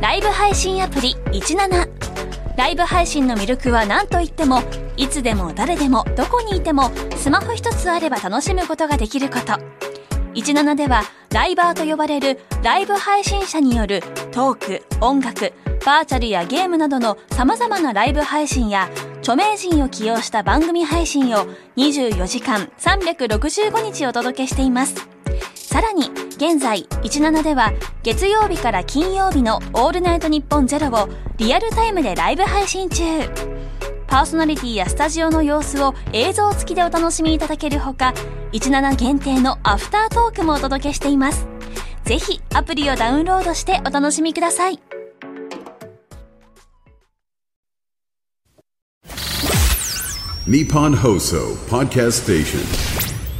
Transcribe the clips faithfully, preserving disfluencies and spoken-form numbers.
ライブ配信アプリいちなな。ライブ配信の魅力は何といっても、いつでも誰でもどこにいてもスマホ一つあれば楽しむことができること。いちななではライバーと呼ばれるライブ配信者によるトーク、音楽、バーチャルやゲームなどの様々なライブ配信や著名人を起用した番組配信をにじゅうよじかんさんびゃくろくじゅうごにちお届けしています。さらに現在いちななでは月曜日から金曜日のオールナイトニッポンゼロをリアルタイムでライブ配信中。パーソナリティやスタジオの様子を映像付きでお楽しみいただけるほか、いちなな限定のアフタートークもお届けしています。ぜひアプリをダウンロードしてお楽しみください。 ニッポン放送ポッドキャストステーション。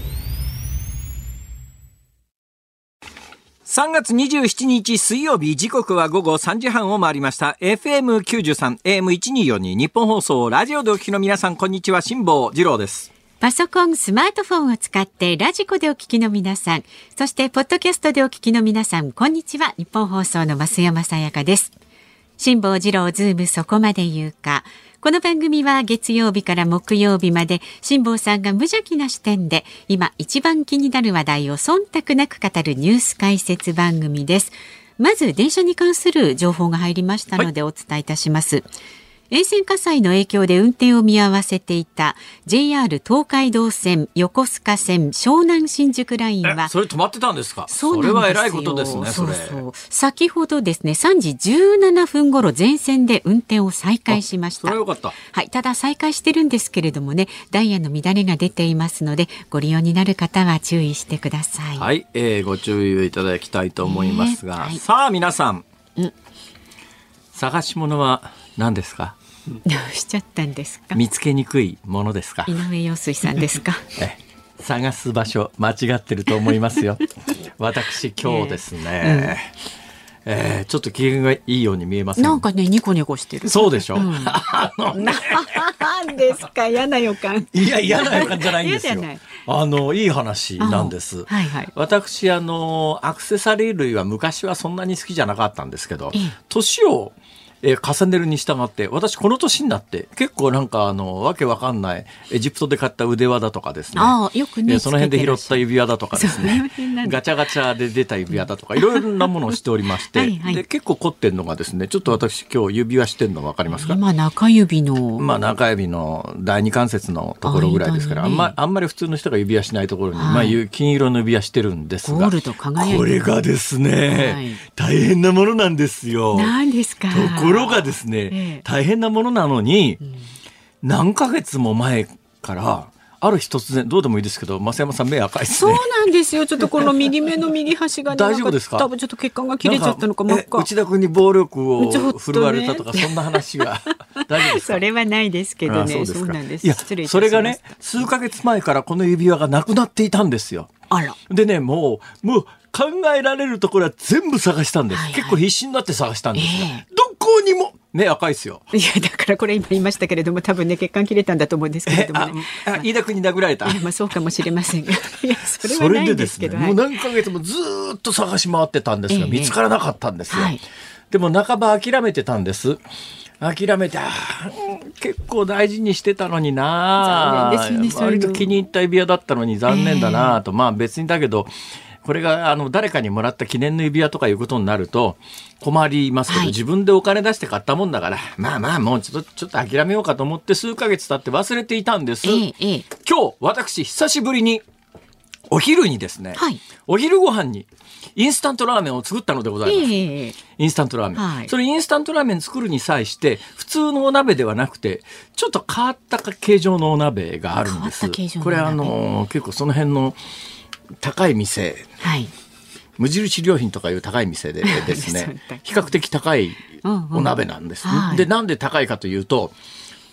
さんがつにじゅうしちにち水曜日、時刻はごごさんじはんを回りました。 エフエムきゅうじゅうさん エーエムせんにひゃくよんじゅうに 日本放送ラジオでお聞きの皆さん、こんにちは。辛坊治郎です。 パソコン、スマートフォンを使ってラジコでお聞きの皆さん、そしてポッドキャストでお聞きの皆さん、こんにちは。日本放送の増山さやかです。辛坊治郎ズームそこまで言うか。この番組は月曜日から木曜日まで辛坊さんが無邪気な視点で今一番気になる話題を忖度なく語るニュース解説番組です。まず電車に関する情報が入りましたのでお伝えいたします。はい、沿線火災の影響で運転を見合わせていた ジェイアール 東海道線、横須賀線、湘南新宿ラインは、 それ止まってたんですか。 そうなんですよ。 それは偉いことですね。それそうそう、先ほどですねさんじじゅうななふん頃全線で運転を再開しました。 それはよかった。 はい、ただ再開してるんですけれどもね、ダイヤの乱れが出ていますのでご利用になる方は注意してください。 はい、えー、ご注意をいただきたいと思いますが、えーはい、さあ皆さん、うん、探し物は何ですか。 どうしちゃったんですか。 見つけにくいものですか。 井上陽水さんですか。 え探す場所間違ってると思いますよ。私今日ですね、えーうんえー、ちょっと機嫌がいいように見えます、ね、 なんかねニコニコしてる。 そうでしょ、うん、 なんですか。嫌な予感。 いや嫌な予感じゃないんですよ。あのいい話なんです。はいはい、私あのアクセサリー類は昔はそんなに好きじゃなかったんですけど、年をえー、重ねるに従って私この年になって結構なんかあのわけわかんないエジプトで買った腕輪だとかですね、あよくね、えー、その辺で拾った指輪だとかですね、ガチャガチャで出た指輪だとかいろいろなものをしておりましてはい、はい、で結構凝ってんのがですね、ちょっと私今日指輪してんの分かりますか。 今中指のまあ中指の第二関節のところぐらいですから、あんま、あんまり普通の人が指輪しないところに、はい、まあ、金色の指輪してるんですが、 ゴールド輝いてる。 これがですね、はい、大変なものなんですよ。 何ですか。 とこところがですね、ええ、大変なものなのに、うん、何ヶ月も前からある日突然、どうでもいいですけど増山さん目赤いですね。 そうなんですよ。ちょっとこの右目の右端が、ね、 大丈夫ですか。 多分ちょっと血管が切れちゃったのか真っ赤。 内田君に暴力を振るわれたとか、ね、そんな話が大丈夫ですか。 それはないですけどね。 そうですか。 そうなんです。 いや失礼いたします。 それがね数ヶ月前からこの指輪がなくなっていたんですよ。 あら。 でねもうもう考えられるところは全部探したんです、はいはい、結構必死になって探したんですが、えー、どこにも目赤いですよ。 いやだからこれ今言いましたけれども多分ね血管切れたんだと思うんですけれどもね、 ああ飯田君に殴られた。 まあそうかもしれませんがいやそれはないんですけど、 それでですね、はい、もう何ヶ月もずっと探し回ってたんですが、えー、見つからなかったんですよ、はい、でも半ば諦めてたんです。諦めて、あ結構大事にしてたのにな、 残念ですよね、 割と気に入った指輪だったのに残念だなと、えー、まあ別にだけどこれがあの誰かにもらった記念の指輪とかいうことになると困りますけど、はい、自分でお金出して買ったもんだからまあまあもうちょっとちょっと諦めようかと思って数ヶ月経って忘れていたんです、えーえー、今日私久しぶりにお昼にですね、はい、お昼ご飯にインスタントラーメンを作ったのでございます、えー、インスタントラーメン、はい、それインスタントラーメン作るに際して普通のお鍋ではなくてちょっと変わった形状のお鍋があるんです。これあの結構その辺の高い店、はい、無印良品とかいう高い店でですね比較的高いお鍋なんです、うんうん、でなんで高いかというと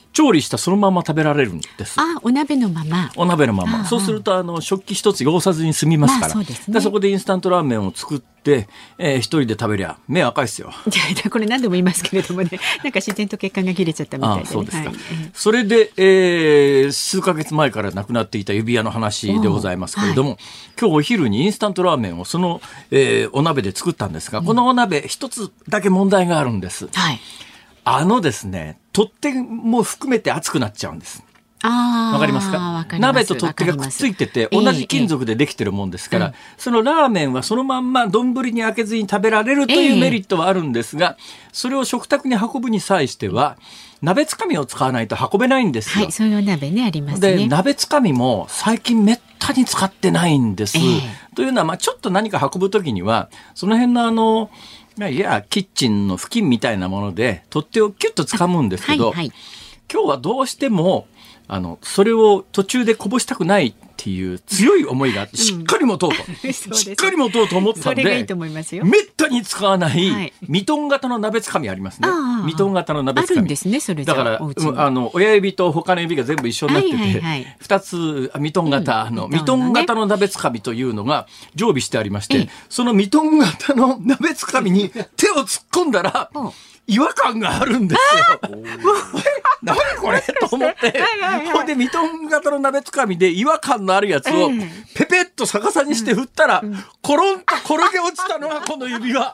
調理したそのまま食べられるんです。 あ、お鍋のまま。 お鍋のまま。そうするとあの食器一つ汚さずに済みますから。 まあそうですね、 でそこでインスタントラーメンを作って、えー、一人で食べりゃ目赤いですよ。 いやいやこれ何度も言いますけれどもね、なんか自然と血管が切れちゃったみたいで、ね。 ああそうですか。 はい、 それで、えー、数ヶ月前からなくなっていた指輪の話でございますけれども、はい、今日お昼にインスタントラーメンをその、えー、お鍋で作ったんですが、うん、このお鍋一つだけ問題があるんです。 はい、 あのですね、取っ手も含めて熱くなっちゃうんです。 あ、 わかりますか？鍋と取っ手がくっついてて同じ金属でできてるもんですから、えーえー、そのラーメンはそのまんま丼に開けずに食べられるというメリットはあるんですが、えー、それを食卓に運ぶに際しては鍋つかみを使わないと運べないんですよ。 はい、そういう鍋ねありますね。 で鍋つかみも最近めったに使ってないんです、えー、というのは、まあ、ちょっと何か運ぶときにはその辺のあのいやキッチンの布巾みたいなもので取っ手をキュッと掴むんですけど、はいはい、今日はどうしてもあのそれを途中でこぼしたくないっていう強い思いがあって、しっかり持とうと、うん、しっかり持とうと思ったんで、 それがいいと思いますよ。 めったに使わないミトン型の鍋つかみありますね。ミトン型の鍋つかみあるんですね。それじゃだからあの親指と他の指が全部一緒になってて、はいはいはい、ふたつミトン型、うん、のミトン型の鍋つかみというのが常備してありまして、そのミトン型の鍋つかみに手を突っ込んだら違和感があるんですよ。何これと思って、これでミトン型の鍋つかみで違和感のあるやつをペペッと逆さにして振ったら、コロンと転げ落ちたのはこの指輪。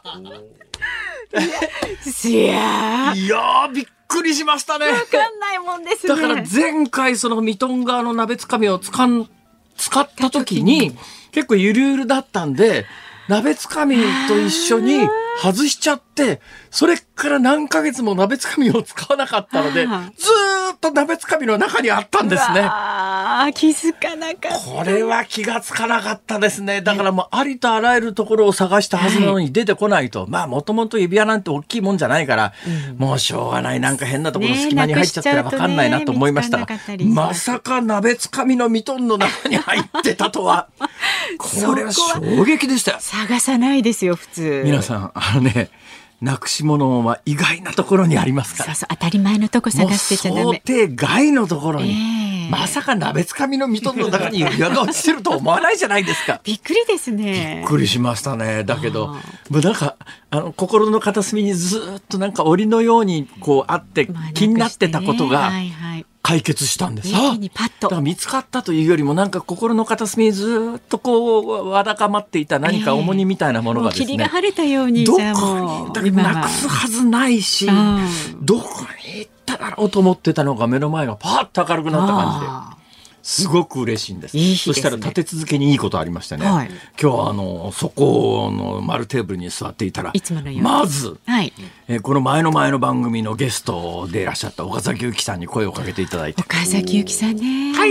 いやー、いやーびっくりしましたね。 わかんないもんですね。 だから前回そのミトン側の鍋つかみを使ん使った時に結構ゆるゆるだったんで、鍋つかみと一緒に外しちゃって、それから何ヶ月も鍋つかみを使わなかったので、ずーっと鍋つかみの中にあったんですね。 あ、気づかなかった。 これは気がつかなかったですね。だからもうありとあらゆるところを探したはずなのに出てこないと、はい、まあもともと指輪なんて大きいもんじゃないから、うん、もうしょうがない、なんか変なところの隙間に入っちゃったら分かんないなと思いましたが、ね、まさか鍋つかみのミトンの中に入ってたとはこれは衝撃でしたよ。 探さないですよ普通。 皆さんあのね、なくし物は意外なところにありますから。 そうそう、当たり前のとこ探してちゃダメ。 想定外のところに、えー、まさか鍋つかみのミトンの中に指輪が落ちてると思わないじゃないですか。 びっくりですね。 びっくりしましたね。だけどもうなんかあの心の片隅にずっとなんか檻のようにこうあって気になってたことが、はいはい、解決したんです。 一気にパッと。 だから見つかったというよりもなんか心の片隅にずっとこうわだかまっていた何か重荷みたいなものがですね、 霧が晴れたように、 どこにだからなくすはずないし、どこに行っただろうと思ってたのが目の前がパーッと明るくなった感じで。すごく嬉しいんです。いいですね。そしたら立て続けにいいことありましてね、はい、今日はあのそこの丸テーブルに座っていたらいつものようにまず、 はい、 えー、この前の前の番組のゲストでいらっしゃった岡崎由紀さんに声をかけていただいて、 岡崎由紀さんね、 はい、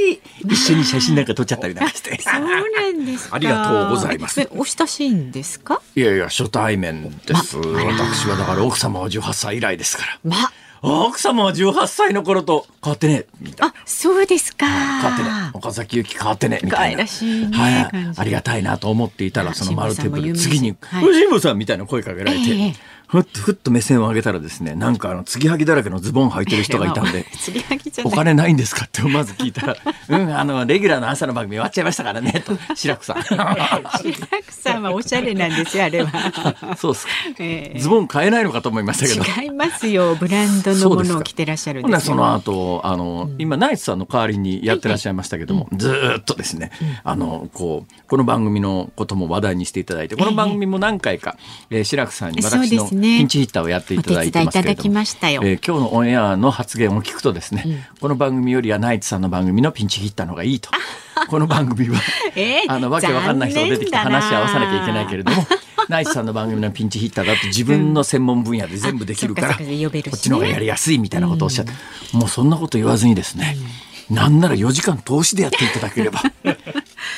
一緒に写真なんか撮っちゃったりなんかしてそうなんですか。 ありがとうございます。 お親しいんですか？ いやいや初対面です、ま、私はだから奥様はじゅうはっさい以来ですから、ま奥様はじゅうはっさいの頃と変わってねみたいな。 あ、そうですか。 変わってね、岡崎由紀変わってねみたいな。 可愛らしいね、 はい、ありがたいなと思っていたら、その丸テーブル次に辛坊さんみたいな声かけられて、えー、ふっとふっと目線を上げたらですね、なんかあの継ぎはぎだらけのズボン履いてる人がいたんでお金ないんですかってまず聞いたらうんあのレギュラーの朝の番組終わっちゃいましたからねと。志らくさん志らくさんはおしゃれなんですよあれは。 そうですか、えー、ズボン買えないのかと思いましたけど。 違いますよ、ブランドのものを着てらっしゃるんですよ。 その後あの、うん、今ナイツさんの代わりにやってらっしゃいましたけども、はいはい、ずっとですね、うん、あのこうこの番組のことも話題にしていただいて、この番組も何回か、えー、志らくさんに私のピンチヒッターをやっていただいてますけれども、お手伝いいただきましたよ、えー、今日のオンエアの発言を聞くとですね、うん、この番組よりはナイツさんの番組のピンチヒッターの方がいいと。この番組は、えー、あのわけわかんない人が出てきて話し合わさなきゃいけないけれどもナイツさんの番組のピンチヒッターだと自分の専門分野で全部できるから、うん、こっちの方がやりやすいみたいなことをおっしゃって、うん、もうそんなこと言わずにですね、うん、なんならよじかん通しでやっていただければ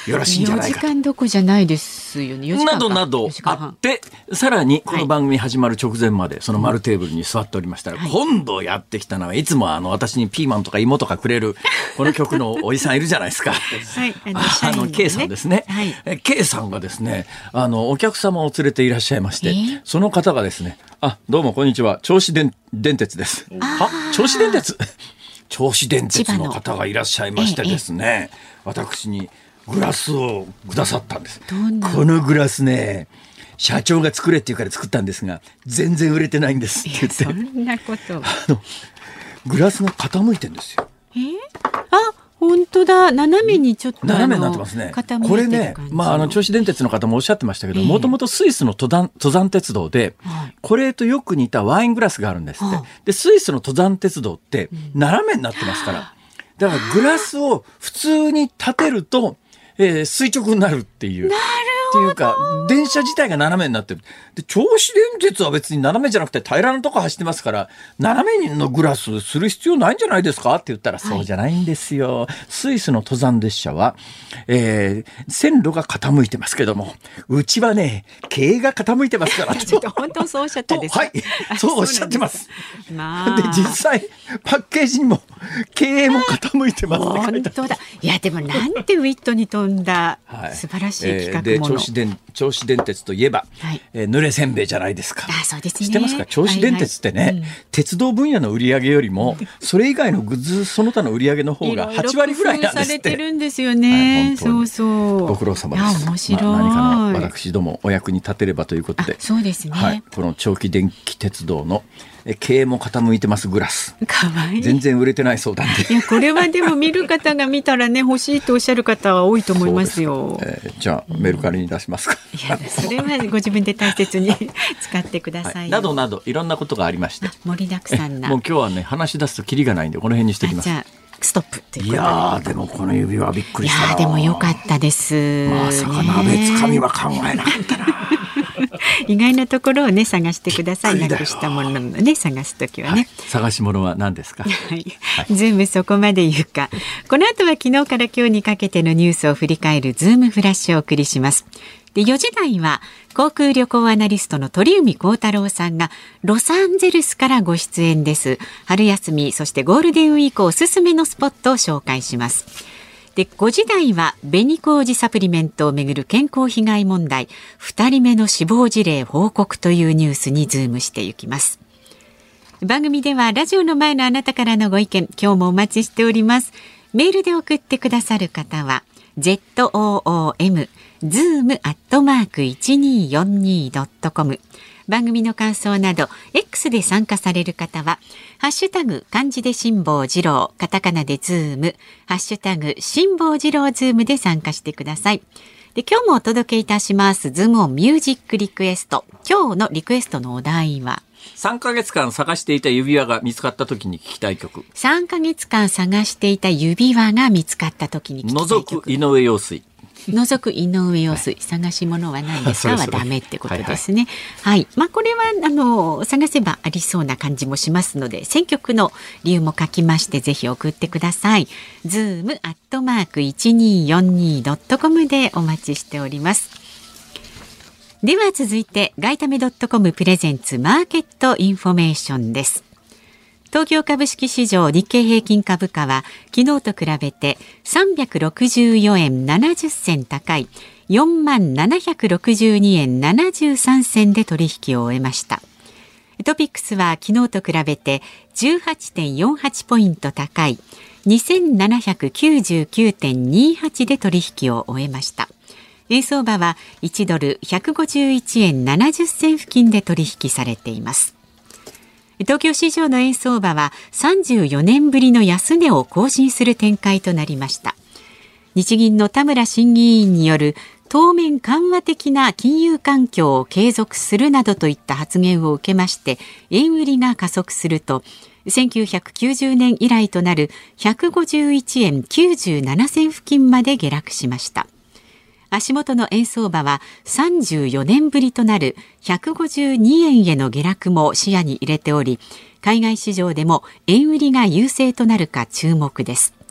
よろしいんじゃないかと。 よじかんどこじゃないですよね。よじかんかなどなどあって、さらにこの番組始まる直前までその丸テーブルに座っておりましたら、はい、今度やってきたのはいつもあの私にピーマンとか芋とかくれるこの局のおじさんいるじゃないですか。はい、あの、あの K さんですね。はい、え K さんがですね、あのお客様を連れていらっしゃいまして、えー、その方がですね、あ、どうもこんにちは、銚子電鉄です。は、銚子電鉄銚子電鉄の方がいらっしゃいましてですね、ええ、私にグラスをくださったんです。このグラスね、社長が作れって言うから作ったんですが全然売れてないんですって言って、 そんなことあのグラスが傾いてんですよ。 えー、あ、本当だ、斜めにちょっと斜めになってますね。これね、まあ、あの銚子電鉄の方もおっしゃってましたけど、もともとスイスの登山、登山鉄道で、はい、これとよく似たワイングラスがあるんですって、はい、でスイスの登山鉄道って斜めになってますから、うん、だからグラスを普通に立てると、えー、垂直になるっていう。なるっていうか電車自体が斜めになってる。で銚子電鉄は別に斜めじゃなくて平らなとこ走ってますから斜めのグラスする必要ないんじゃないですかって言ったら、そうじゃないんですよ、はい、スイスの登山列車は、えー、線路が傾いてますけどもうちはね経営が傾いてますからちょっと本当そうおっしゃったんですか。 はいそうおっしゃってます。 まあ、 で実際パッケージにも経営も傾いてますね。 本当だ。いやでもなんてウィットに富んだ素晴らしい企画もの、 えー、で銚子電銚子電鉄といえば、はい、えー、濡れせんべいじゃないですか。 あ、そうですね。 知ってますか。銚子電鉄ってね、はいはい、うん、鉄道分野の売り上げよりもそれ以外のグッズその他の売り上げの方がはちわりぐらいなんですって。いろいろ工夫されてるんですよね、 はい、そうそうご苦労様です。 面白い、 まあ、何かの私どもお役に立てればということで。 そうですね、 はい、この長期電気鉄道の経営も傾いてますグラス、 かわいい、 全然売れてないそうなんで。 いやこれはでも見る方が見たらね欲しいとおっしゃる方は多いと思いますよ。 えー、じゃあメルカリに出しますか。 いやそれはご自分で大切に使ってください、はい、 などなどいろんなことがありまして、 盛りだくさんな。 もう今日はね話し出すとキリがないんでこの辺にしておきます。 じゃあストップということで。 いやでもこの指輪びっくりしたな。 いやでも良かったです。 まさか鍋つかみは考えなかったな。 意外なところをね探してください。なくしたもののね探すときはね、はい、 探し物は何ですか。はい、 はい、ズームそこまで言うか。この後は昨日から今日にかけてのニュースを振り返るズームフラッシュをお送りします。でよじ台は航空旅行アナリストの鳥海高太郎さんがロサンゼルスからご出演です。春休みそしてゴールデンウィークおすすめのスポットを紹介します。でごじ台は紅麹サプリメントをめぐる健康被害問題、ふたりめの死亡事例報告というニュースにズームしていきます。番組ではラジオの前のあなたからのご意見今日もお待ちしております。メールで送ってくださる方は ズーム ズーム アットマーク いちにーよんにー ドットコム、 番組の感想など X で参加される方はハッシュタグ漢字で辛坊治郎、カタカナでズーム、ハッシュタグ辛坊治郎ズームで参加してください。で今日もお届けいたしますズームオンミュージックリクエスト。今日のリクエストのお題はさんかげつかん探していた指輪が見つかった時に聞きたい曲。 さんかげつかん探していた指輪が見つかった時に聞きたい曲。 覗く井上陽水。 覗く井上陽水、はい、探し物は何ですかはダメってことですね。はい、はい、まあこれはあの探せばありそうな感じもしますので選曲の理由も書きましてぜひ送ってください。ズームアットマーク いちにーよんにー ドットコム でお待ちしております。では続いてガイタメ .com プレゼンツマーケットインフォメーションです。東京株式市場日経平均株価は昨日と比べてさんびゃくろくじゅうよえんななじゅっせん高い よんまんななひゃくろくじゅうにえんななじゅうさんせんで取引を終えました。トピックスは昨日と比べて じゅうはちてんよんはち ポイント高い にせんななひゃくきゅうじゅうきゅうてんにはち で取引を終えました。円相場はいちドルひゃくごじゅういちえんななじゅっせん付近で取引されています。東京市場の円相場はさんじゅうよねんぶりの安値を更新する展開となりました。日銀の田村審議員による当面緩和的な金融環境を継続するなどといった発言を受けまして円売りが加速するとせんきゅうひゃくきゅうじゅうねん以来となるひゃくごじゅういちえんきゅうじゅうななせん付近まで下落しました。足元の円相場はさんじゅうよねんぶりとなるひゃくごじゅうにえんへの下落も視野に入れており海外市場でも円売りが優勢となるか注目です。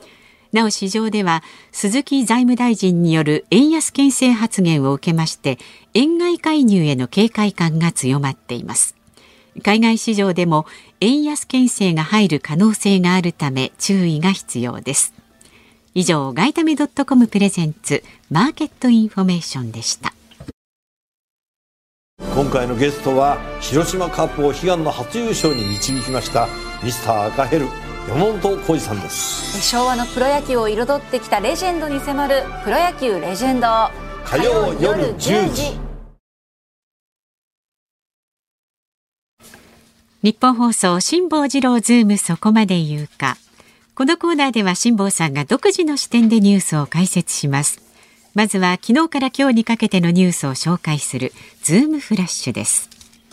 なお市場では鈴木財務大臣による円安牽制発言を受けまして円買い介入への警戒感が強まっています。海外市場でも円安牽制が入る可能性があるため注意が必要です。以上、外為ドットコムプレゼンツマーケットインフォメーションでした。 今回のゲストは広島カップを悲願の初優勝に導きましたミスター赤ヘル山本浩二さんです。 昭和のプロ野球を彩ってきたレジェンドに迫るプロ野球レジェンド、 火曜夜じゅうじ。 日本放送辛坊治郎ズームそこまで言うか。このコーナーでは辛坊さんが独自の視点でニュースを解説します。まずは昨日から今日にかけてのニュースを紹介するズームフラッシュです。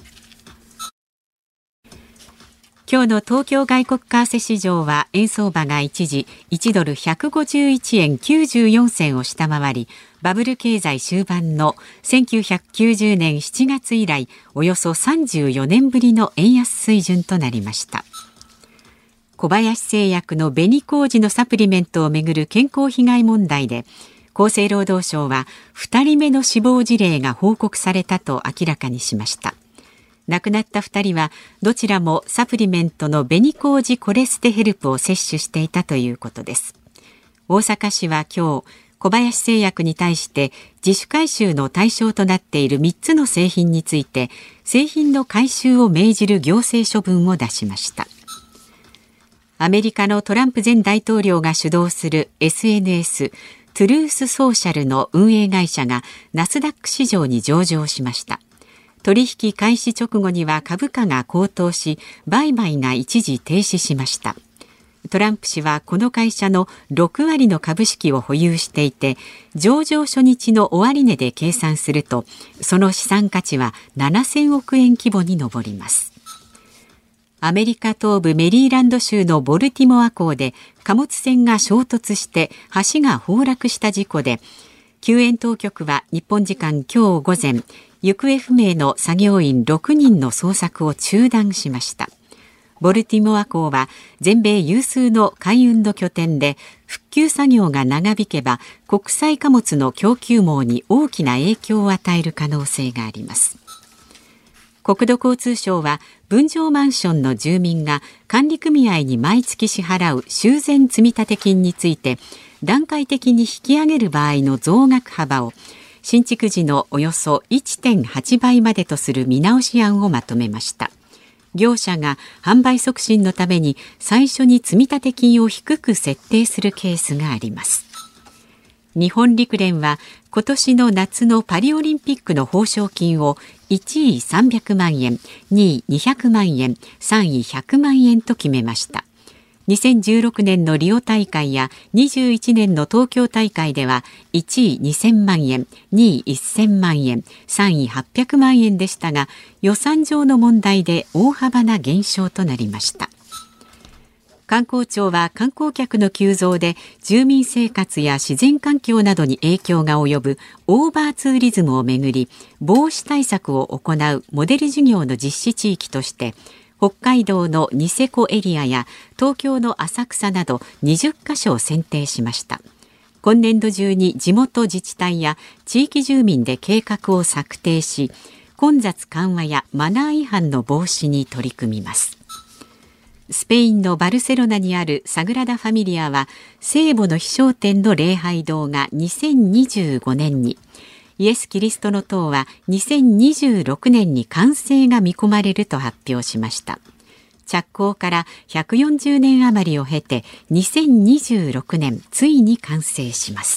今日の東京外国為替市場は円相場が一時いちドルひゃくごじゅういちえんきゅうじゅうよんせんを下回り、バブル経済終盤のせんきゅうひゃくきゅうじゅうねんしちがつ以来およそさんじゅうよねんぶりの円安水準となりました。小林製薬の紅麹のサプリメントをめぐる健康被害問題で、厚生労働省はふたりめの死亡事例が報告されたと明らかにしました。亡くなったふたりはどちらもサプリメントの紅麹コレステヘルプを摂取していたということです。大阪市は今日、小林製薬に対して自主回収の対象となっているみっつの製品について製品の回収を命じる行政処分を出しました。アメリカのトランプ前大統領が主導する エスエヌエス トゥルースソーシャルの運営会社がナスダック市場に上場しました。取引開始直後には株価が高騰し、売買が一時停止しました。トランプ氏はこの会社のろくわりの株式を保有していて、上場初日の終値で計算すると、その資産価値はななせんおくえん規模に上ります。アメリカ東部メリーランド州のボルティモア港で貨物船が衝突して橋が崩落した事故で、救援当局は日本時間今日午前、行方不明の作業員ろくにんの捜索を中断しました。ボルティモア港は全米有数の海運の拠点で、復旧作業が長引けば国際貨物の供給網に大きな影響を与える可能性があります。国土交通省は分譲マンションの住民が管理組合に毎月支払う修繕積立金について段階的に引き上げる場合の増額幅を新築時のおよそ いってんはちばいまでとする見直し案をまとめました。業者が販売促進のために最初に積立金を低く設定するケースがあります。日本陸連は今年の夏のパリオリンピックの報奨金をいちいさんびゃくまんえん、にいにひゃくまんえん、さんいひゃくまんえんと決めました。にせんじゅうろくねんのリオ大会やにじゅういちねんの東京大会ではいちいにせんまんえん、にいせんまんえん、さんいはっぴゃくまんえんでしたが、予算上の問題で大幅な減少となりました。観光庁は観光客の急増で住民生活や自然環境などに影響が及ぶオーバーツーリズムをめぐり、防止対策を行うモデル事業の実施地域として北海道のニセコエリアや東京の浅草などにじゅっかしょを選定しました。今年度中に地元自治体や地域住民で計画を策定し、混雑緩和やマナー違反の防止に取り組みます。スペインのバルセロナにあるサグラダ・ファミリアは聖母の飛翔天の礼拝堂がにせんにじゅうごねんに、イエス・キリストの塔はにせんにじゅうろくねんに完成が見込まれると発表しました。着工からひゃくよんじゅうねん余りを経てにせんにじゅうろくねんついに完成します。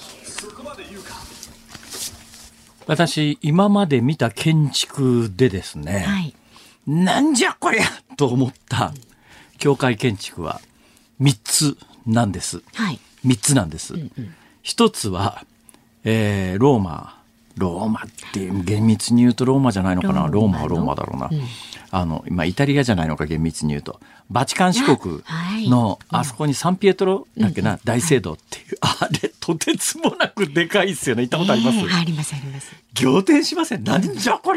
私今まで見た建築でですね、はい、なんじゃこりゃと思った教会建築はみっつなんです、はい、みっつなんです、うんうん、ひとつは、えー、ローマローマって厳密に言うとローマじゃないのかな、ローマはローマだろうな、うん、あの今イタリアじゃないのか厳密に言うとバチカン市国の あ,、はい、あそこにサンピエトロだっけな、うん、大聖堂っていう、あれとてつもなくでかいっすよね。行ったことあります？ えー、ありますあります。 仰天しません？なんじゃこりゃっ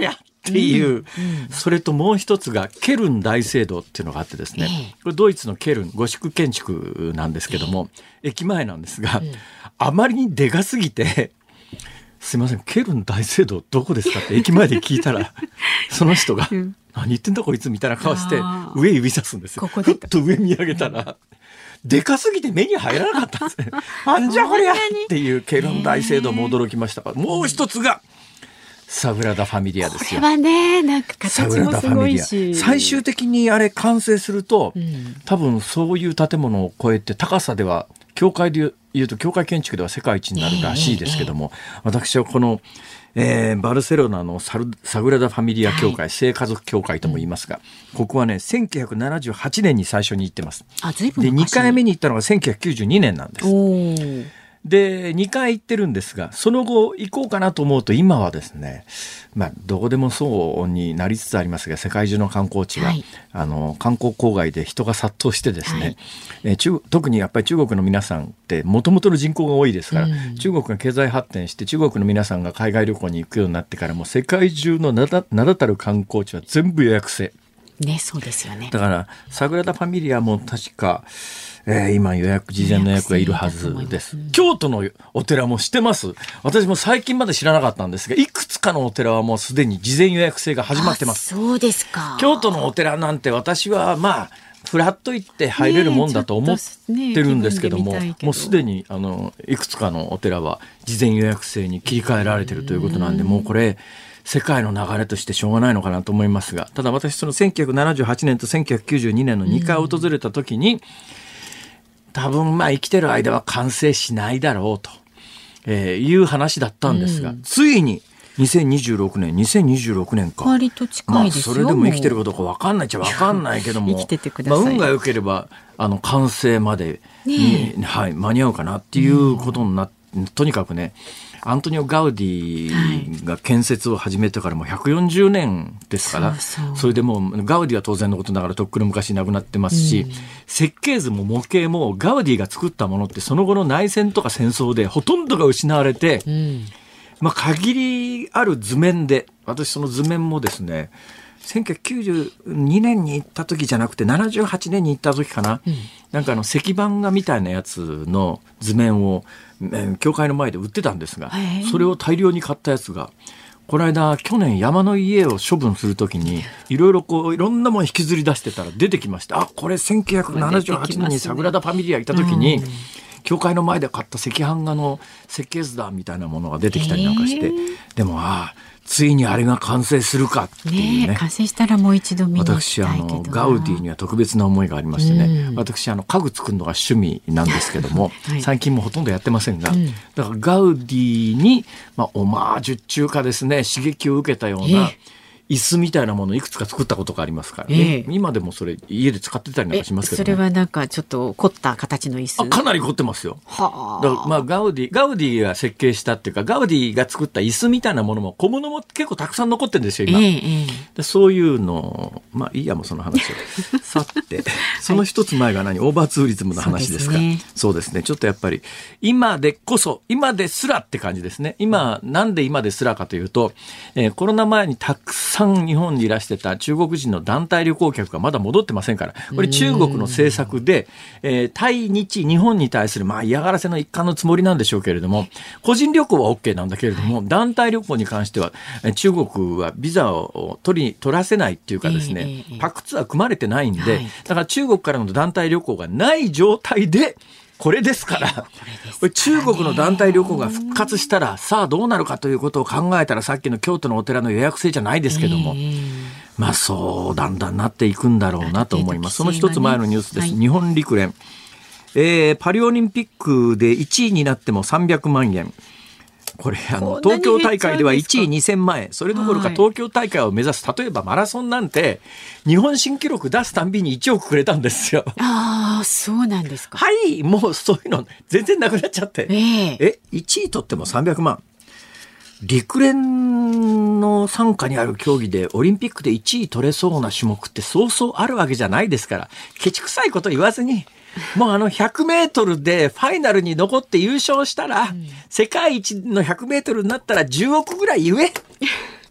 っていう、 うんうん、 それともう一つがケルン大聖堂っていうのがあってですね、えー、これドイツのケルンゴシック建築なんですけども、えー、駅前なんですが、うん、あまりにでかすぎてすいませんケルン大聖堂どこですかって駅前で聞いたらその人が、うん、何言ってんだこいつみたいな顔して上指さすんですよ。ふっと上見上げたら、うん、でかすぎて目に入らなかったんですね。なんじゃこりゃっていうケルン大聖堂も驚きましたが、もう一つがサグラダ・ファミリアですよ。 これはね、なんか形もすごいし、 最終的にあれ完成すると、うん、多分そういう建物を超えて高さでは教会でいうと教会建築では世界一になるらしいですけども、えーえー、私はこの、えー、バルセロナのサルサグラダ・ファミリア教会、はい、聖家族教会とも言いますが、うん、ここはねせんきゅうひゃくななじゅうはちねんに最初に行ってます。 あ、随分昔。 でにかいめに行ったのがせんきゅうひゃくきゅうじゅうにねんなんです。 おー。 でにかい行ってるんですが、その後行こうかなと思うと今はですね、まあ、どこでもそうになりつつありますが、世界中の観光地が、はい、あの観光郊外で人が殺到してですね、はい、えー、中特にやっぱり中国の皆さんってもともとの人口が多いですから、うん、中国が経済発展して中国の皆さんが海外旅行に行くようになってからもう世界中の名だ、名だたる観光地は全部予約制、 ね、そうですよね。 だからサグラダ・ファミリアも確かえー、今予約事前の予約がいるはずです。京都のお寺もしてます。私も最近まで知らなかったんですが、いくつかのお寺はもうすでに事前予約制が始まってます。 そうですか。 京都のお寺なんて私はまあフラッと行って入れるもんだと思ってるんですけども、ね、もうすでにあのいくつかのお寺は事前予約制に切り替えられているということなんで、もうこれ世界の流れとしてしょうがないのかなと思いますが、ただ私そのせんきゅうひゃくななじゅうはちねんとせんきゅうひゃくきゅうじゅうにねんのにかい訪れた時に、多分まあ生きてる間は完成しないだろうと、えー、いう話だったんですが、うん、ついににせんにじゅうろくねんにせんにじゅうろくねんか、 割と近いですよ。 まあ、それでも生きてるかどうか分かんないっちゃ分かんないけども、 生きててください。 まあ、運が良ければあの完成までに、ね、はい、間に合うかなっていうことになって、うん、とにかくね、アントニオ・ガウディが建設を始めてからもうひゃくよんじゅうねんですから、はい、そうそう、それでもうガウディは当然のことながらとっくの昔亡くなってますし、うん、設計図も模型もガウディが作ったものってその後の内戦とか戦争でほとんどが失われて、うん、まあ、限りある図面で、私その図面もですねせんきゅうひゃくきゅうじゅうにねんに行った時じゃなくてななじゅうはちねんに行った時かな、うん、なんかあの石版画みたいなやつの図面を教会の前で売ってたんですが、それを大量に買ったやつがこの間去年山の家を処分するときにいろいろこういろんなもの引きずり出してたら出てきました。あ、これせんきゅうひゃくななじゅうはちねんにサグラダ・ファミリア行ったときに、うん、教会の前で買った赤飯画の設計図だみたいなものが出てきたりなんかして、でもああついにあれが完成するかっていうね。 ね、完成したらもう一度見に行きたいけどな。 私あのガウディには特別な思いがありましてね、うん、私あの家具作るのが趣味なんですけども、はい、最近もほとんどやってませんが、うん、だからガウディに、まあ、オマージュ中華ですね、刺激を受けたような、えー椅子みたいなものをいくつか作ったことがありますから、ね、えー、今でもそれ家で使ってたりなんかしますけど、ね、 それはなんかちょっと凝った形の椅子。 あ、かなり凝ってますよ。はだからまあガウディガウディが設計したっていうかガウディが作った椅子みたいなものも小物も結構たくさん残ってるんですよ今、えーえー、でそういうのまあいいやもうその話をさてその一つ前が何、オーバーツーリズムの話ですか。そうですね、そうですね、ちょっとやっぱり今でこそ今ですらって感じですね。今なんで今ですらかというと、えー、コロナ前にたくさん日本にいらしてた中国人の団体旅行客がまだ戻ってませんから、これ中国の政策で、えー、対日日本に対するまあ嫌がらせの一環のつもりなんでしょうけれども、個人旅行は OK なんだけれども、はい、団体旅行に関しては中国はビザを取り取らせないっていうかですね、えーえー、パクツアー組まれてないんで、はい、だから中国からの団体旅行がない状態でこれですから、これ中国の団体旅行が復活したらさあどうなるかということを考えたら、さっきの京都のお寺の予約制じゃないですけども、えー、まあそうだんだんなっていくんだろうなと思います。その一つ前のニュースです、はい、日本陸連、えー、パリオリンピックでいちいになってもさんびゃくまんえん、これあの東京大会ではいちいにせんまんえん、それどころか東京大会を目指す、例えばマラソンなんて日本新記録出すたんびにいちおくくれたんですよ。 ああ、そうなんですか。 はい、もうそういうの全然なくなっちゃって、 えー、 えいちい取ってもさんびゃくまん、陸連の傘下にある競技でオリンピックでいちい取れそうな種目ってそうそうあるわけじゃないですから、ケチくさいこと言わずにもうあのひゃくメートルでファイナルに残って優勝したら、うん、世界一のひゃくメートルになったらじゅうおくぐらい言え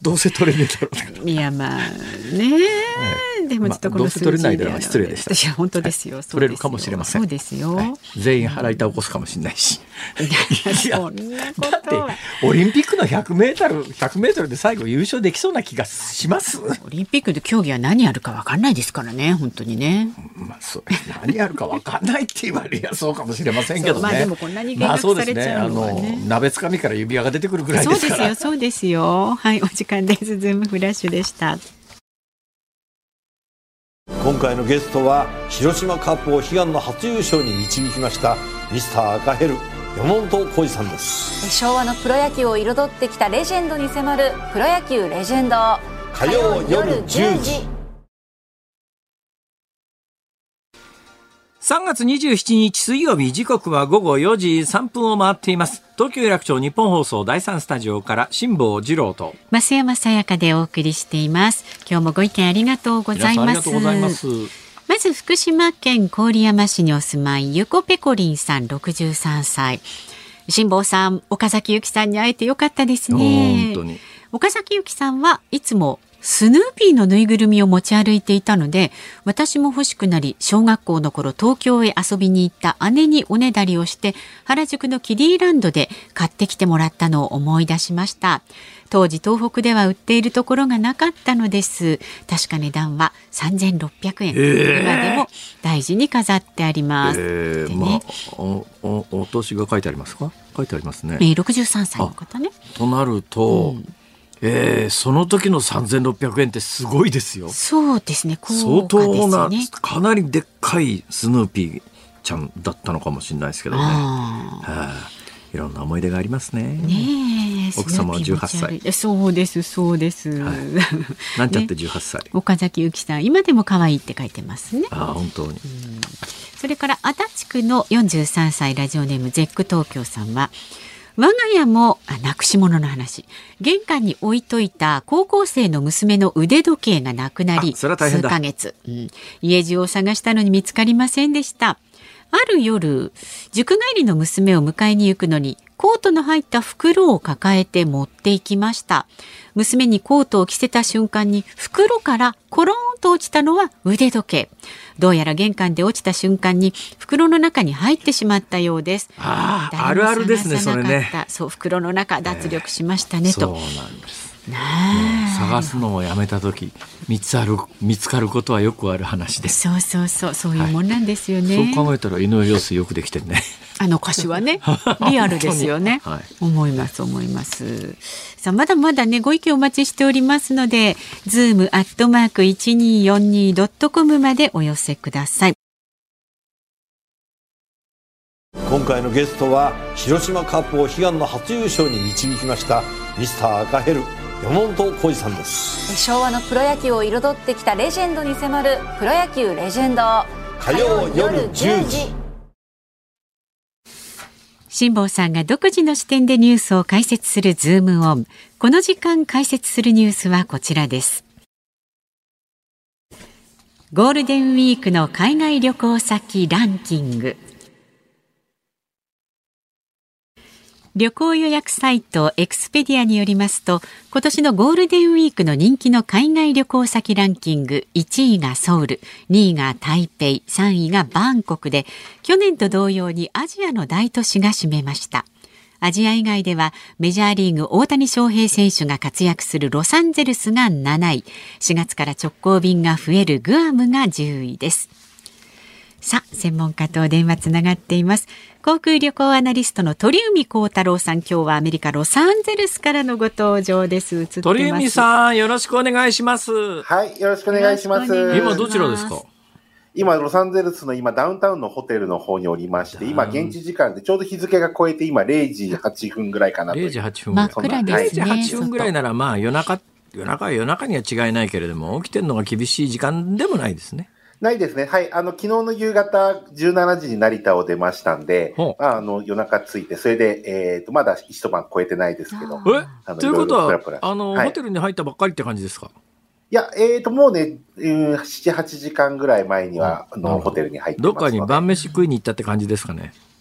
どうせ取れねえだろう。 いやまあね、えー、でもちょっとこの数字、まあ、どうせ取れないのは失礼でした。 いや本当ですよ、はい、 取れるかもしれません。 そうですよ、 はい、全員払い倒すかもしれないし。 いやそんなことはだってオリンピックのひゃくメートル、ひゃくメートルで最後優勝できそうな気がします。 オリンピックで競技は何やるか分かんないですからね、本当にね。 まあ、そう何やるか分かんないって言われりゃそうかもしれませんけどね。 まあでもこんなに減額されちゃうのはね、まあ、そうですね、あの鍋つかみから指輪が出てくるぐらいですから。 そうですよ、そうですよ。はい、お時間です。ズームフラッシュでした。 今回のゲストは広島カップを悲願の初優勝に導きましたミスター赤ヘル山本浩二さんです。 昭和のプロ野球を彩ってきたレジェンドに迫るプロ野球レジェンド、 火曜夜じゅうじ。 さんがつにじゅうしちにち水曜日、時刻はごごよじさんぷんを回っています。東京有楽町日本放送だいさんスタジオから辛坊治郎と増山さやかでお送りしています。今日もご意見ありがとうございます。 ありがとうございます。 まず福島県郡山市にお住まいゆこぺこりんさんろくじゅうさんさい。辛坊さん、岡崎由紀さんに会えてよかったですね。 本当に岡崎由紀さんはいつもスヌーピーのぬいぐるみを持ち歩いていたので、私も欲しくなり小学校の頃東京へ遊びに行った姉におねだりをして原宿のキディランドで買ってきてもらったのを思い出しました。当時東北では売っているところがなかったのです。確か値段はさんぜんろっぴゃくえん、えー、今でも大事に飾ってあります、 えーでね、 まあ、お, お, お年が書いてありますか？書いてありますね、 えー、ろくじゅうさんさいの方ね。 となると、うんえー、その時のさんぜんろっぴゃくえんってすごいですよ。 そうですね、高価です相当な、 ね、 かなりでっかいスヌーピーちゃんだったのかもしれないですけどね。 あ、 はあ、いろんな思い出がありますね。 ねえ、 奥様はじゅうはっさい。 そうですそうです、はい、 なんちゃってじゅうはっさい、ね、 岡崎由紀さん今でも可愛いって書いてますね。 あ、本当に。 それから足立区のよんじゅうさんさいラジオネームゼック東京さんは、我が家もあなくし物の話、玄関に置いといた高校生の娘の腕時計がなくなり、 それは大変だ。 数ヶ月、うん、家中を探したのに見つかりませんでした。ある夜、塾帰りの娘を迎えに行くのにコートの入った袋を抱えて持って行きました。娘にコートを着せた瞬間に袋からコロンと落ちたのは腕時計。どうやら玄関で落ちた瞬間に袋の中に入ってしまったようです。 ああ、あるあるですね、それね。 そう、袋の中脱力しましたね、えー、と。 そうなんです。探すのをやめた時見つある見つかることはよくある話です。 そうそうそう、そういうもんなんですよね、 はい、そう考えたら井上陽水よくできてるね。 あの歌詞はねリアルですよね、はい、思います思います。さあ、まだまだねご意見お待ちしておりますので ズームアットマークいちにーよんにードットコム までお寄せください。 今回のゲストは広島カップを悲願の初優勝に導きましたミスター赤ヘル山本浩二さんです。 昭和のプロ野球を彩ってきたレジェンドに迫るプロ野球レジェンド、 火曜夜じゅうじ。 辛坊さんが独自の視点でニュースを解説するズームオン。この時間解説するニュースはこちらです。ゴールデンウィークの海外旅行先ランキング。旅行予約サイトエクスペディアによりますと、今年のゴールデンウィークの人気の海外旅行先ランキング、いちいがソウル、にいが台北、さんいがバンコクで、去年と同様にアジアの大都市が占めました。アジア以外ではメジャーリーグ大谷翔平選手が活躍するロサンゼルスがなない、しがつから直行便が増えるグアムがじゅういです。さあ、専門家と電話つながっています。航空旅行アナリストの鳥海高太郎さん、今日はアメリカロサンゼルスからのご登場です。映ってます。 鳥海さん、よろしくお願いします。 はい、よろしくお願いします。 今どちらですか？ 今ロサンゼルスの今ダウンタウンのホテルの方におりまして、今現地時間でちょうど日付が超えて今れいじはっぷんぐらいかなと。 れいじはっぷんぐらい。 真っ暗ですね。 れいじはっぷんぐらいならまあ夜中夜中は夜中には違いないけれども、起きてるのが厳しい時間でもないですね。 ないですね。はい。あの、昨日の夕方じゅうしちじに成田を出ましたんで、あの、夜中着いて、それで、えっと、まだ一晩超えてないですけど。 えということは、あの、はい、ホテルに入ったばっかりって感じですか？ いや、えっと、もうね、うん、なな、はちじかんぐらい前には、あの、ホテルに入ってますので。 どっかに晩飯食いに行ったって感じですかね？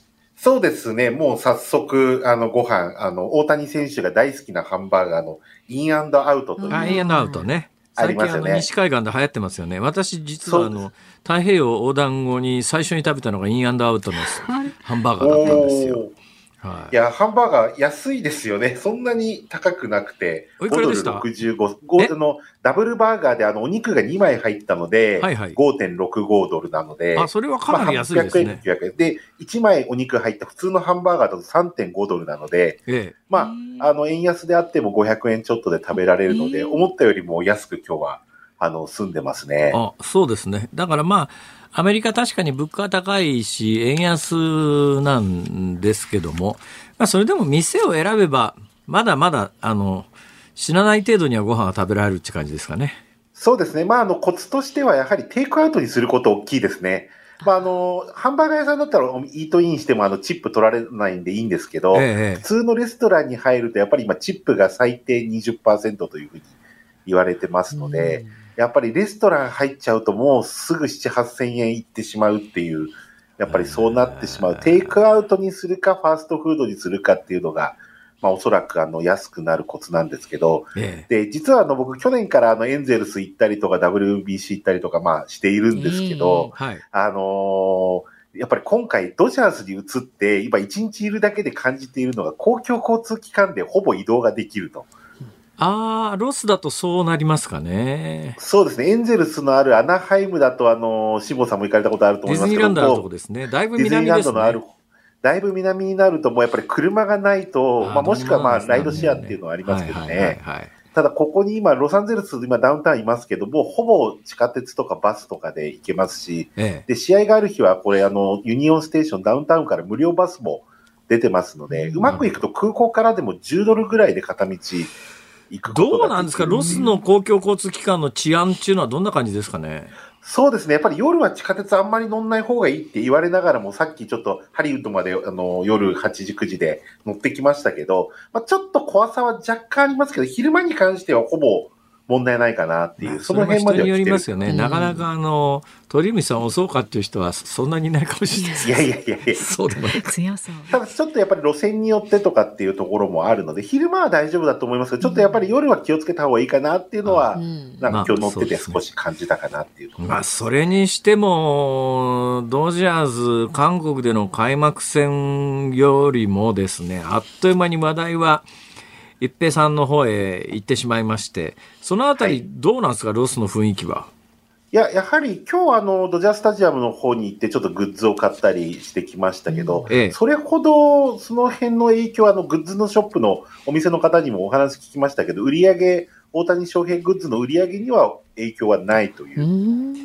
そうですね。もう早速、あの、ご飯、あの、大谷選手が大好きなハンバーガーのインアンドアウトという。 あ、インアンドアウトね。最近あの西海岸で流行ってますよね。私実はあの太平洋横断後に最初に食べたのがインアンドアウトのハンバーガーだったんですよ。 はい、いや、ハンバーガー安いですよね。そんなに高くなくて。 おいくらでした？ ごドルろくじゅうご。のダブルバーガーであのお肉がにまい入ったので、はいはい、ごてんろくごドルなので。 あ、それはかなり安いですね。まあ、はっぴゃくえん、きゅうひゃくえんで、いちまいお肉入った普通のハンバーガーだと さんてんごドルなので、ええ、まあ、あの、円安であってもごひゃくえんちょっとで食べられるので、思ったよりも安く今日は、あの、住んでますね。あ、そうですね。だからまあ、アメリカ確かに物価は高いし、円安なんですけども、まあ、それでも店を選べば、まだまだ、あの、死なない程度にはご飯が食べられるって感じですかね。 そうですね。まあ、あの、コツとしてはやはりテイクアウトにすること大きいですね。まあ、あの、ハンバーガー屋さんだったらイートインしてもあのチップ取られないんでいいんですけど、ええ、普通のレストランに入るとやっぱり今チップが最低 にじゅっパーセント というふうに言われてますので、やっぱりレストラン入っちゃうともうすぐなな、はっせんえんいってしまうっていう、やっぱりそうなってしまう。テイクアウトにするかファーストフードにするかっていうのが、まあおそらくあの安くなるコツなんですけど、ええ、で、実はあの僕去年からあのエンゼルス行ったりとか ダブリュービーシー 行ったりとかまあしているんですけど、えーはい、あのー、やっぱり今回ドジャースに移って今一日いるだけで感じているのが公共交通機関でほぼ移動ができると。 ああ、ロスだとそうなりますかね。 そうですね。エンゼルスのあるアナハイムだと、あの、辛坊さんも行かれたことあると思いますけど、 ディズニーランドあるとこですね。だいぶ南ですね。ディズニーランドのある、 だいぶ南になると、もうやっぱり車がないと、あまあ、もしくはまあ、ライドシェアっていうのはありますけどね。ただ、ここに今、ロサンゼルス、今ダウンタウンいますけども、ほぼ地下鉄とかバスとかで行けますし、ええ、で、試合がある日は、これ、あの、ユニオンステーション、ダウンタウンから無料バスも出てますので、うん、うまくいくと空港からでもじゅうドルぐらいで片道、 どうなんですか？ロスの公共交通機関の治安っていうのはどんな感じですかね？ そうですね。やっぱり夜は地下鉄あんまり乗んない方がいいって言われながらも、さっきちょっとハリウッドまであの夜はちじくじで乗ってきましたけど、まあ、ちょっと怖さは若干ありますけど、昼間に関してはほぼ問題ないかなっていう、その辺までは来てる。 人によりますよね。うん、なかなかあの鳥海さん遅うかっていう人はそんなにいないかもしれないです。 いやいやいやいや。 そうでもない。 強そう。 ただちょっとやっぱり路線によってとかっていうところもあるので、昼間は大丈夫だと思いますけど、ちょっとやっぱり夜は気をつけた方がいいかなっていうのは、うん、なんか今日乗ってて少し感じたかなっていうところ。 まあそれにしてもドジャース韓国での開幕戦よりもですね、あっという間に話題は一平さんの方へ行ってしまいまして、そのあたりどうなんですか、はい、ロスの雰囲気は。 いや、やはり今日あのドジャースタジアムの方に行ってちょっとグッズを買ったりしてきましたけど、ええ、それほどその辺の影響はあのグッズのショップのお店の方にもお話聞きましたけど、売り上げ、大谷翔平グッズの売り上げには影響はないという、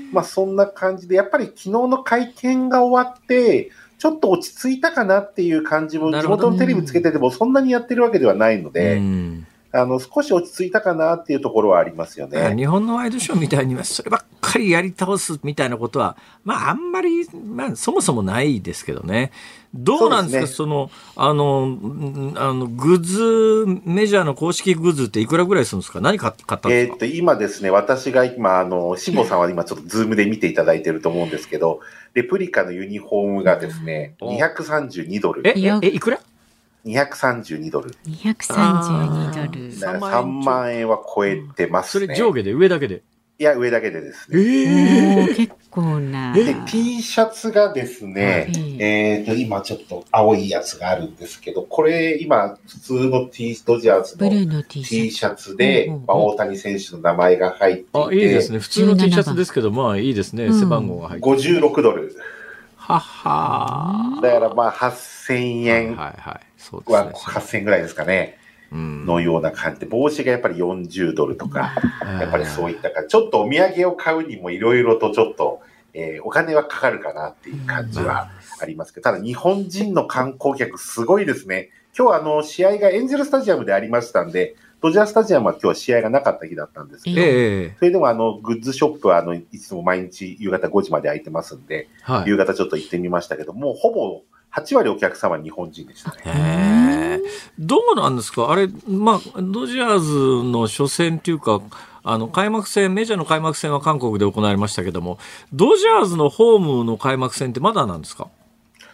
まあそんな感じで、やっぱり昨日の会見が終わって、ちょっと落ち着いたかなっていう感じも、地元のテレビつけててもそんなにやってるわけではないので、あの少し落ち着いたかなっていうところはありますよね。 日本のワイドショーみたいにはそればっかりやり倒すみたいなことは、まああんまり、まあそもそもないですけどね。どうなんですか、そ, その、あの、あの、グッズ、メジャーの公式グッズっていくらぐらいするんですか？何買ったんですか？ えー、っと、今ですね、私が今、あの、辛坊さんは今ちょっとズームで見ていただいてると思うんですけど、レプリカのユニフォームがですね、にひゃくさんじゅうにドル。 え、え、えいくら？ にひゃくさんじゅうにドル。 にひゃくさんじゅうにドル。 さんまんえんは超えてますね。 それ上下で上だけで？ いや、上だけでですね。 えー、結構な。 で、T シャツがですね、えっと、今ちょっと青いやつがあるんですけど、これ今、普通の T、ドジャースの T シャツで、まあ、大谷選手の名前が入っていて。 あ、いいですね。普通の T シャツですけど、まあいいですね。背番号が入って。 ごじゅうろくドル。 ははだからまあはっせんえんははっせんえんぐらいですかね。のような感じで、帽子がやっぱりよんじゅうドルとか、やっぱりそういったか、ちょっとお土産を買うにもいろいろとちょっと、えー、お金はかかるかなっていう感じはありますけど、ただ日本人の観光客すごいですね。今日あの試合がエンゼルスタジアムでありましたんで、ドジャースタジアムは今日は試合がなかった日だったんですけど、えー、それでもあのグッズショップはあのいつも毎日夕方ごじまで開いてますんで、はい、夕方ちょっと行ってみましたけど、もうほぼはちわりお客様日本人でしたね。 へどうなんですかあれ、まあ、ドジャーズの初戦というか、あの開幕戦、メジャーの開幕戦は韓国で行われましたけども、ドジャーズのホームの開幕戦ってまだなんですか？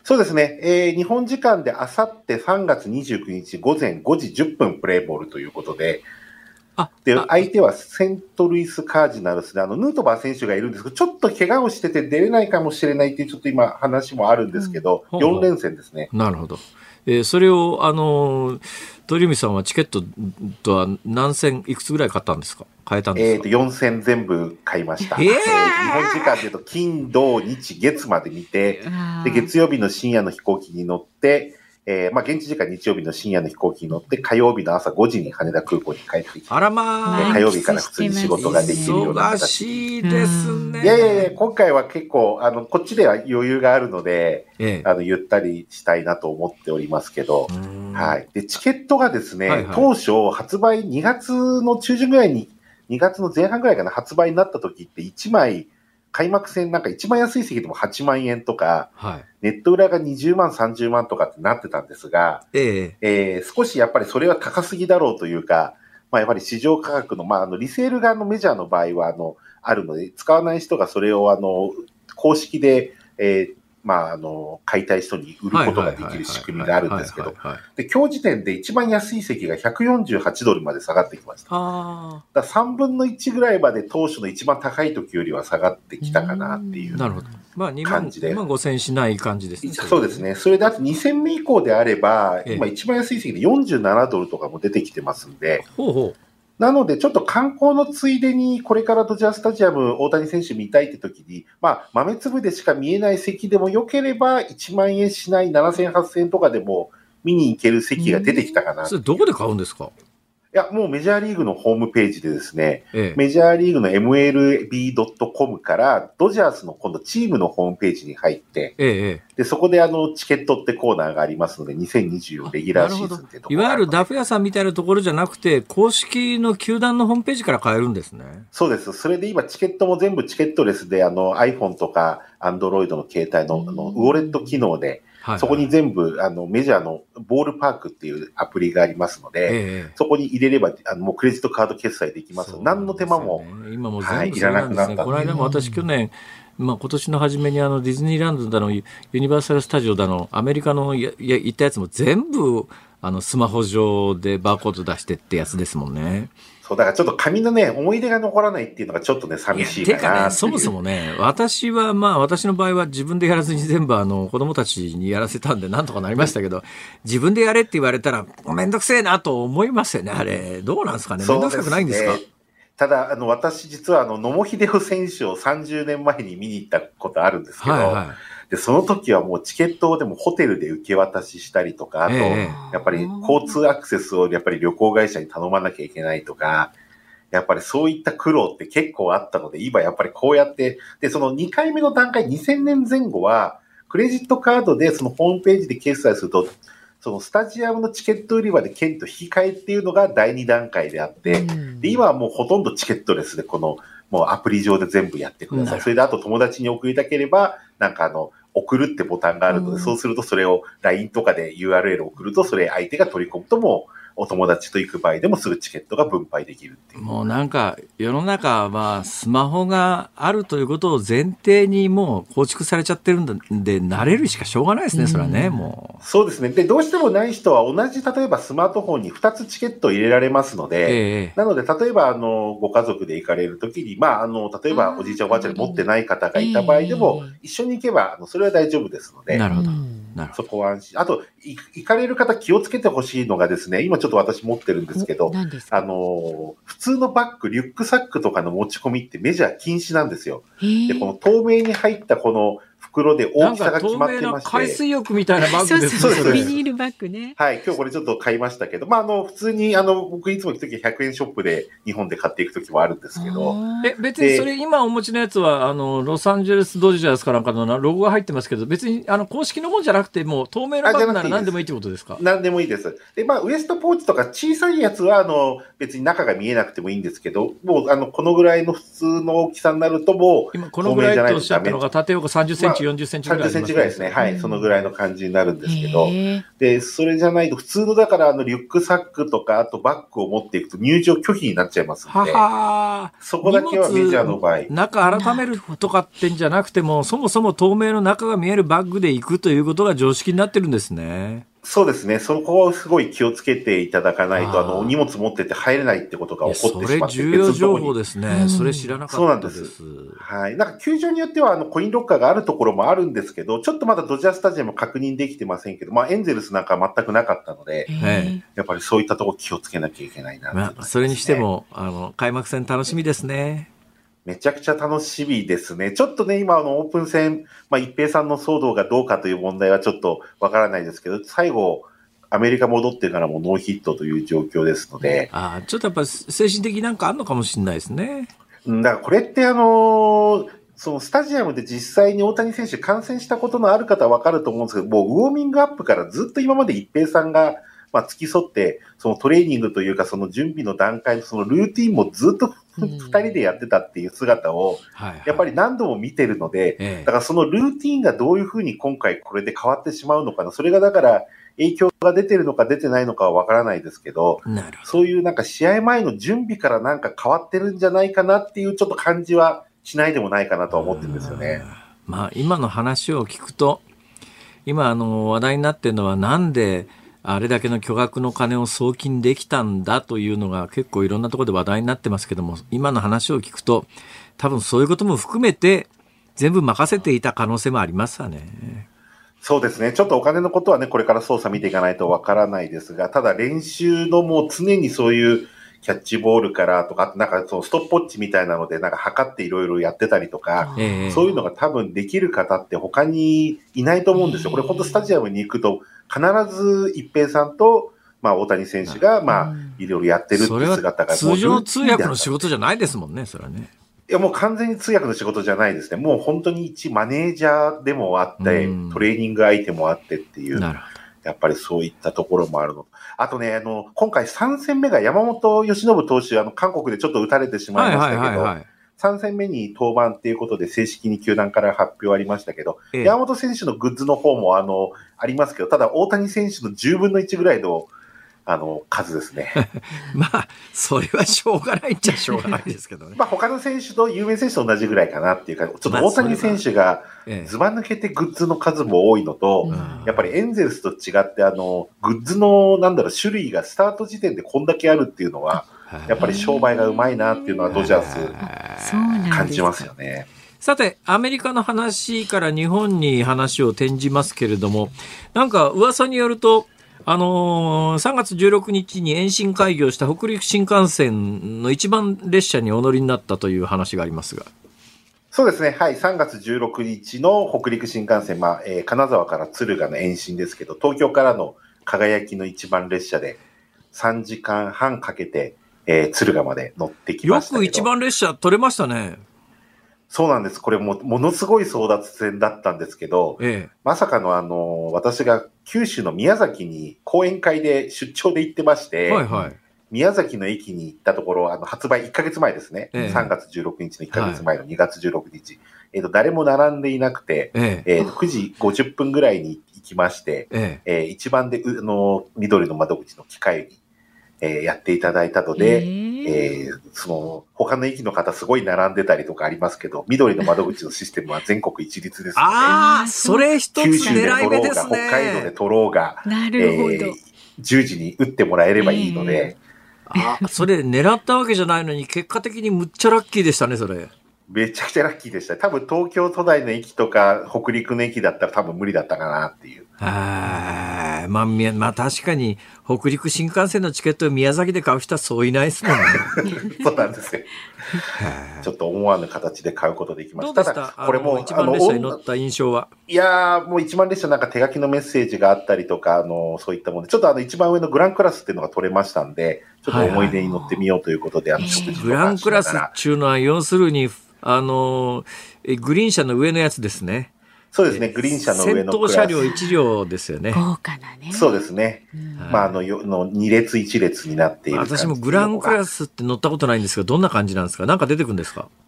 そうですね、えー、日本時間であさってさんがつにじゅうくにち午前ごじじゅっぷんプレーボールということで、あで相手はセントルイス・カージナルスで、あのヌートバー選手がいるんですけど、ちょっと怪我をしてて出れないかもしれないっていうちょっと今話もあるんですけど、うん、よんれんせんですね。 なるほど。えー、それをあの鳥海さんはチケットとは何戦いくつぐらい買ったんですか？買えたんですか？ えー、とよんせん全部買いました。えー、日本時間でいうと金土日月まで見て、で月曜日の深夜の飛行機に乗って、えーまあ、現地時間日曜日の深夜の飛行機に乗って火曜日の朝ごじに羽田空港に帰ってきて、 あらまあ、火曜日から普通に仕事ができるような形。 忙しいですね。 いやいやいや、今回は結構あのこっちでは余裕があるので、ええ、あのゆったりしたいなと思っておりますけど、はい、でチケットがですね、はいはい、当初発売にがつの中旬ぐらいに、にがつの前半ぐらいかな、発売になった時っていちまい開幕戦なんか一番安い席でもはちまんえんとか、はい、ネット裏がにじゅうまんさんじゅうまんとかってなってたんですが、えええー、少しやっぱりそれは高すぎだろうというか、まあ、やっぱり市場価格の、まあ、あのリセール側のメジャーの場合はあのあるので、使わない人がそれをあの公式で、えーまあ、あの買いたい人に売ることができる仕組みがあるんですけど、で今日時点で一番安い席がひゃくよんじゅうはちドルまで下がってきました。あださんぶんのいちぐらいまで当初の一番高い時よりは下がってきたかなっていう感じで、 にまんごせんしない感じですね。 そうですね。それであとに戦目以降であれば、ええ、今一番安い席でよんじゅうななドルとかも出てきてますんで、ほうほう、なので、ちょっと観光のついでに、これからドジャースタジアム、大谷選手見たいって時に、まあ、豆粒でしか見えない席でも良ければ、いちまんえんしないななせん、はっせんとかでも見に行ける席が出てきたかな。 それどこで買うんですか？ いや、もうメジャーリーグのホームページでですね、ええ、メジャーリーグの エムエルビードットコム からドジャースの今度チームのホームページに入って、ええ、でそこであのチケットってコーナーがありますので、にせんにじゅうよんレギュラーシーズンってところ、 いわゆるダフ屋さんみたいなところじゃなくて、公式の球団のホームページから買えるんですね。 そうです。それで今チケットも全部チケットレスで、あの iPhone とか Android の携帯の、あのウォレット機能で、はいはい、そこに全部あのメジャーのボールパークっていうアプリがありますので、ええ、そこに入れればあのもうクレジットカード決済できますので、何の手間も、 今も全部そうなんですね。はい、いらなくなった。この間も私去年、まあ、今年の初めにあのディズニーランドだのユニバーサルスタジオだのアメリカのやや行ったやつも全部あのスマホ上でバーコード出してってやつですもんね。 そうだからちょっと紙のね思い出が残らないっていうのがちょっとね寂しいかなっていう。てかね、 そもそもね、私はまあ私の場合は自分でやらずに全部あの子供たちにやらせたんでなんとかなりましたけど、自分でやれって言われたらめんどくせえなと思いますよね。あれどうなんですかね。めんどくさくないんですか？ ただあの私実はあの野茂英雄選手をさんじゅうねんまえに見に行ったことあるんですけど、はいはい、でその時はもうチケットをでもホテルで受け渡ししたりとか、あと、えー、やっぱり交通アクセスをやっぱり旅行会社に頼まなきゃいけないとか、やっぱりそういった苦労って結構あったので、今やっぱりこうやって、で、そのにかいめの段階、にせんねんぜん後は、クレジットカードでそのホームページで決済すると、そのスタジアムのチケット売り場で券と引き換えっていうのがだいに段階であって、うん、で今はもうほとんどチケットレスで、この、もうアプリ上で全部やってください。うん、それであと友達に送りたければ、なんかあの、送るってボタンがあるので、うん、そうするとそれを ライン とかで ユーアールエル を送ると、それ相手が取り込むともう、お友達と行く場合でもすぐチケットが分配できるっていう。 もうなんか世の中はスマホがあるということを前提にもう構築されちゃってるんで、慣れるしかしょうがないですね、それはね。もうそうですね。でどうしてもない人は同じ例えばスマートフォンにふたつチケットを入れられますので、えー、なので例えばあのご家族で行かれるときに、まああの例えばおじいちゃんおばあちゃんに持ってない方がいた場合でも、一緒に行けばあのそれは大丈夫ですので。 なるほど。 そこは安心。あと、行かれる方気をつけてほしいのがですね、今ちょっと私持ってるんですけど、あの、普通のバッグ、リュックサックとかの持ち込みってメジャー禁止なんですよ。で、この透明に入ったこの袋で大きさが決まってまして。 海水浴みたいなバッグですね。 そうそうそう、ビニールバッグね。 はい、今日これちょっと買いましたけど、まあ、あの、普通に、あの、僕いつも行くときひゃくえんショップで日本で買っていくときもあるんですけど。 え、別にそれ今お持ちのやつは、あの、ロサンゼルスドジャースかなんかのロゴが入ってますけど、別に、あの、公式のもんじゃなくて、もう透明のバッグなら何でもいいってことですか？ 何でもいいです。で、まあ、ウエストポーチとか小さいやつは、あの、別に中が見えなくてもいいんですけど、もう、あの、このぐらいの普通の大きさになるともう、 今、このぐらいとおっしゃったのが、縦横さんじゅっセンチじゅう、よんじゅっセンチぐらいありますね。 さんじゅっセンチぐらいですね。はい。そのぐらいの感じになるんですけど。で、それじゃないと、普通のだから、あの、リュックサックとか、あとバッグを持っていくと入場拒否になっちゃいますので。ははそこだけはメジャーの場合。 中改めるとかってんじゃなくても、そもそも透明の中が見えるバッグで行くということが常識になってるんですね。 そうですね。そこをすごい気をつけていただかないと、あの、お荷物持ってて入れないってことが起こってしまって。 それ重要情報ですね。うん、それ知らなかったです。 そうなんです。はい。なんか球場によっては、あの、コインロッカーがあるところもあるんですけど、ちょっとまだドジャースタジアム確認できてませんけど、まあ、エンゼルスなんかは全くなかったので、やっぱりそういったところ気をつけなきゃいけないな、ね。 まあ、それにしても、あの、開幕戦楽しみですね。 めちゃくちゃ楽しみですね。ちょっとね、今のオープン戦、まあ、一平さんの騒動がどうかという問題はちょっとわからないですけど、最後、アメリカ戻ってからもノーヒットという状況ですので。 ああ、ちょっとやっぱ精神的なんかあるのかもしれないですね。 だからこれってあのー、そのスタジアムで実際に大谷選手観戦したことのある方はわかると思うんですけど、もうウォーミングアップからずっと今まで一平さんが、まあ、付き添って、そのトレーニングというか、その準備の段階のそのルーティンもずっと二人でやってたっていう姿を、やっぱり何度も見てるので、だからそのルーティンがどういうふうに今回これで変わってしまうのかな。それがだから影響が出てるのか出てないのかはわからないですけど、そういうなんか試合前の準備からなんか変わってるんじゃないかなっていうちょっと感じはしないでもないかなとは思ってるんですよね。 まあ今の話を聞くと、今あの話題になってるのはなんであれだけの巨額の金を送金できたんだというのが結構いろんなところで話題になってますけども、今の話を聞くと多分そういうことも含めて全部任せていた可能性もありますわね。 そうですね。ちょっとお金のことはね、これから捜査見ていかないとわからないですが、ただ練習のもう常にそういうキャッチボールからとか、なんかそのストップウォッチみたいなのでなんか測っていろいろやってたりとか、えー、そういうのが多分できる方って他にいないと思うんですよ。これ本当スタジアムに行くと必ず一平さんと、まあ大谷選手がまあいろいろやってるっていう姿が。 通常通訳の仕事じゃないですもんね、それはね。 いやもう完全に通訳の仕事じゃないですね。もう本当に一マネージャーでもあって、トレーニング相手もあってっていう。なるほど。やっぱりそういったところもあるの。あとね、あの、今回さん戦目が山本由伸投手、あの、韓国でちょっと打たれてしまいましたけど、はいはいはいはい、さん戦目に登板っていうことで正式に球団から発表ありましたけど、ええ、山本選手のグッズの方もあの、ありますけど、ただ大谷選手のじゅうぶんのいちぐらいのあの、数ですね。 まあ、それはしょうがないっちゃしょうがないですけどね。 まあ、他の選手と、有名選手と同じぐらいかなっていうか、ちょっと大谷選手が、ずば抜けてグッズの数も多いのと、ええ、やっぱりエンゼルスと違って、あの、グッズの、なんだろう、種類がスタート時点でこんだけあるっていうのは、やっぱり商売がうまいなっていうのはドジャース、感じますよね。 さて、アメリカの話から日本に話を転じますけれども、なんか噂によると、あのー、さんがつじゅうろくにちに延伸開業した北陸新幹線の一番列車にお乗りになったという話がありますが。 そうですね。はい。さんがつじゅうろくにちの北陸新幹線、まあ、えー、金沢から敦賀の延伸ですけど、東京からの輝きの一番列車でさんじかんはんかけて、えー、敦賀まで乗ってきましたけど。 よく一番列車取れましたね。 そうなんです。これも、ものすごい争奪戦だったんですけど、ええ、まさかのあの、私が九州の宮崎に講演会で出張で行ってまして、はいはい、宮崎の駅に行ったところ、あの、発売いっかげつまえですね。ええ、さんがつじゅうろくにちのいっかげつまえのにがつじゅうろくにち。はい、えっと、誰も並んでいなくて、えええー、くじごじゅっぷんぐらいに行きまして、えええー、一番で、あの、緑の窓口の機械に、えー、やっていただいたので、えーえー、その、他の駅の方すごい並んでたりとかありますけど、緑の窓口のシステムは全国一律ですので、 ああ、それ一つ狙い目ですね。 九州で取ろうが、北海道で取ろうが、 なるほど、えー、 じゅうじに打ってもらえればいいので、 えー、あ、それ狙ったわけじゃないのに、結果的にむっちゃラッキーでしたね、それ。 めちゃくちゃラッキーでした。多分東京都内の駅とか北陸の駅だったら多分無理だったかなっていう。 あまあ、まあ確かに北陸新幹線のチケットを宮崎で買う人はそういないですもんね。 そうなんですよ。ちょっと思わぬ形で買うことできました。 どうでした？ただこれも一番列車に乗った印象は。 いやーもう一番列車なんか手書きのメッセージがあったりとか、あのそういったもので、ちょっとあの一番上のグランクラスっていうのが取れましたんで、ちょっと思い出に乗ってみようということで、はいはい、あの食事とかグランクラスっていうのは要するにあのグリーン車の上のやつですね。 そうですね、グリーン車の上のクラス。 先頭車両いち両ですよね。 豪華なね。 そうですね。うん、まあ、あの、のに列いち列になっている。 私もグランクラスって乗ったことないんですが、どんな感じなんですか？なんか出てくるんですか？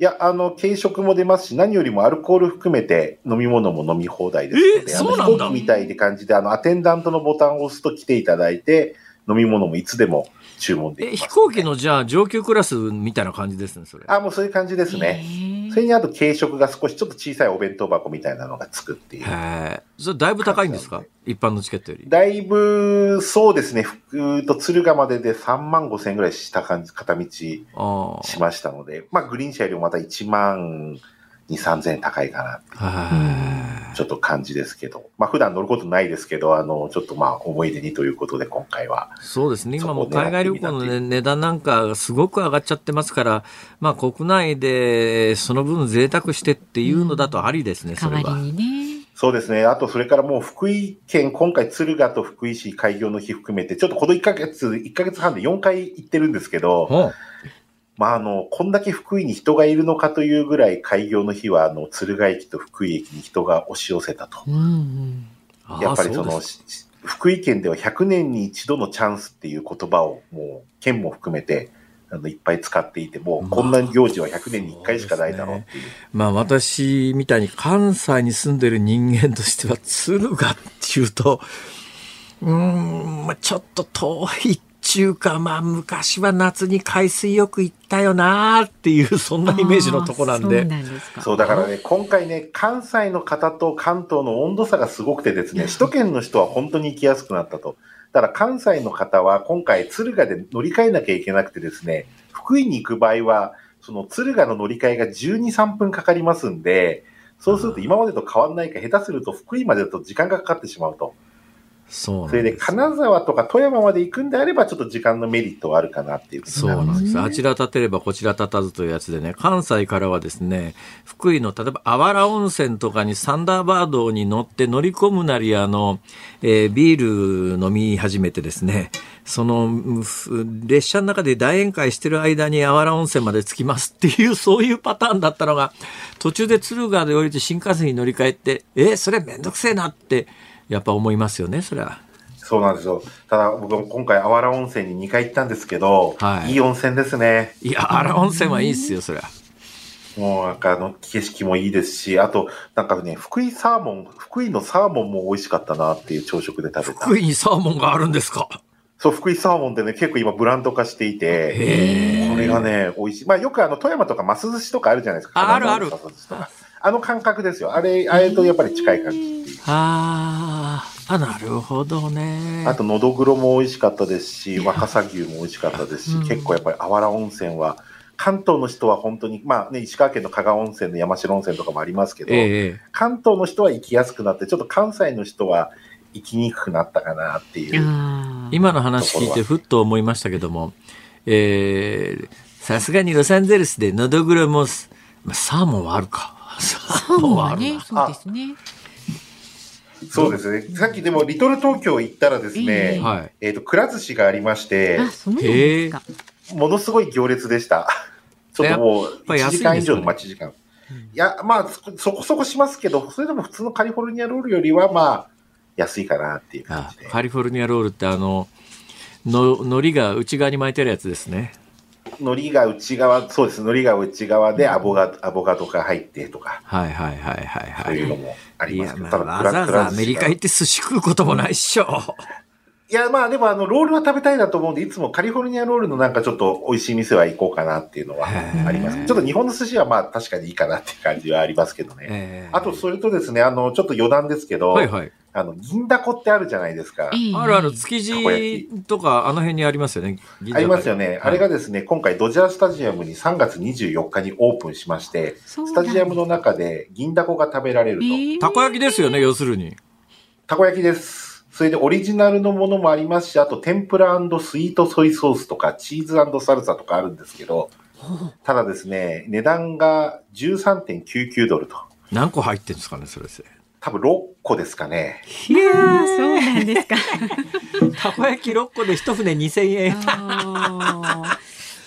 いや、あの、軽食も出ますし、何よりもアルコール含めて飲み物も飲み放題ですので、 えー、そうなんだ。 あの飛行機みたいな感じで、あの、アテンダントのボタンを押すと来ていただいて、飲み物もいつでも注文できます、ね。 え、飛行機のじゃあ上級クラスみたいな感じですね、それ。 あ、もうそういう感じですね。それにあと軽食が少しちょっと小さいお弁当箱みたいなのがつくっていう。 へー。それだいぶ高いんですか？一般のチケットより。 だいぶ、そうですね。福と敦賀まででさんまんごせんえんぐらいした感じ、片道しましたので、まあグリーン車よりもまたいちまんに、さんぜんえん高いかなっていうちょっと感じですけど、まあ普段乗ることないですけど、あの、ちょっとまあ思い出にということで今回は。 そうですね。今も海外旅行の、ね、値段なんかすごく上がっちゃってますから、まあ国内でその分贅沢してっていうのだとありですね、うん、それは。代わりにね。そうですね。あとそれからもう福井県、今回敦賀と福井市開業の日含めて、ちょっとこのいっかげつ、いっかげつはんでよんかい行ってるんですけど、うんまあ、あの、こんだけ福井に人がいるのかというぐらい開業の日は、あの、敦賀駅と福井駅に人が押し寄せたと。うんうん、やっぱりその、福井県ではひゃくねんに一度のチャンスっていう言葉をもう、県も含めて、あの、いっぱい使っていて、もう、こんな行事はひゃくねんにいっかいしかないだろうっていう。 まあ、私みたいに関西に住んでる人間としては、敦賀っていうと、うーん、ちょっと遠い。中華まあ昔は夏に海水浴行ったよなーっていうそんなイメージのとこなんで。 そうなんですか。そうだからね今回ね関西の方と関東の温度差がすごくてですね首都圏の人は本当に行きやすくなったと。だから関西の方は今回敦賀で乗り換えなきゃいけなくてですね福井に行く場合はその敦賀の乗り換えがじゅうに、さんぷんかかりますんでそうすると今までと変わらないか下手すると福井までだと時間がかかってしまうと。 そうそれで金沢とか富山まで行くんであればちょっと時間のメリットはあるかなっていうそうなんです。あちら立てればこちら立たずというやつでね関西からはですね福井の例えばあわら温泉とかにサンダーバードに乗って乗り込むなりあの、えー、ビール飲み始めてですねその列車の中で大宴会してる間にあわら温泉まで着きますっていうそういうパターンだったのが途中で敦賀で降りて新幹線に乗り換えてえそれめんどくせえなってやっぱ思いますよね、それは。 そうなんですよ。ただ僕も今回あわら温泉ににかい行ったんですけど、はい、いい温泉ですね。 いや、あわら温泉はいいっすよ、それは。 もうなんかあの景色もいいですし、あとなんかね、福井サーモン、福井のサーモンも美味しかったなっていう朝食で食べた。 福井にサーモンがあるんですか？ そう、福井サーモンってね、結構今ブランド化していて、これがね、美味しい。まあよくあの富山とかます寿司とかあるじゃないですか。 あるある。 あの感覚ですよ。あれ、あれとやっぱり近い感じっていう。 ああ、なるほどね。 あと、のどぐろも美味しかったですし、若狭牛も美味しかったですし、結構やっぱりあわら温泉は、関東の人は本当に、まあね、石川県の加賀温泉の山城温泉とかもありますけど、えー、関東の人は行きやすくなって、ちょっと関西の人は行きにくくなったかなっていう。 今の話聞いてふっと思いましたけども、えー、さすがにロサンゼルスでのどぐろも、まあ、サーモンはあるか。 サーモンはね、そうですね。 そうですね。さっきでもリトル東京行ったらですね、えー、えーと、くら寿司がありまして、 あ、そうなんですか。 ものすごい行列でした。ちょっともういちじかん以上の待ち時間。いや、まあ、そこそこしますけど、それでも普通のカリフォルニアロールよりは、まあ、安いかなっていう感じで。 カリフォルニアロールってあの、の海苔が内側に巻いてるやつですね。 海苔が内側、そうです。海苔が内側でアボガ、アボカドが入ってとか。 はいはいはいはいはい。 そういうのもありますけど。 いや、まあ、わざわざアメリカ行って寿司食うこともないっしょ。 いや、まあでもあの、ロールは食べたいなと思うんで、いつもカリフォルニアロールのなんかちょっと美味しい店は行こうかなっていうのはあります。ちょっと日本の寿司はまあ確かにいいかなっていう感じはありますけどね。あと、それとですね、あの、ちょっと余談ですけど、はいはい。あの、銀だこってあるじゃないですか。 あるある、築地とかあの辺にありますよね。 ありますよね。はい、あれがですね、今回ドジャースタジアムにさんがつにじゅうよっかにオープンしまして、スタジアムの中で銀だこが食べられると。えー、たこ焼きですよね、要するに。 たこ焼きです。それでオリジナルのものもありますし、あと天ぷら&スイートソイソースとかチーズ&サルサとかあるんですけど、ただですね、値段が じゅうさんてんきゅうきゅうドルと。 何個入ってるんですかね、それですね。 多分ろっこですかね。 いやー、そうなんですか。 たこ焼きろっこで一船にせんえん。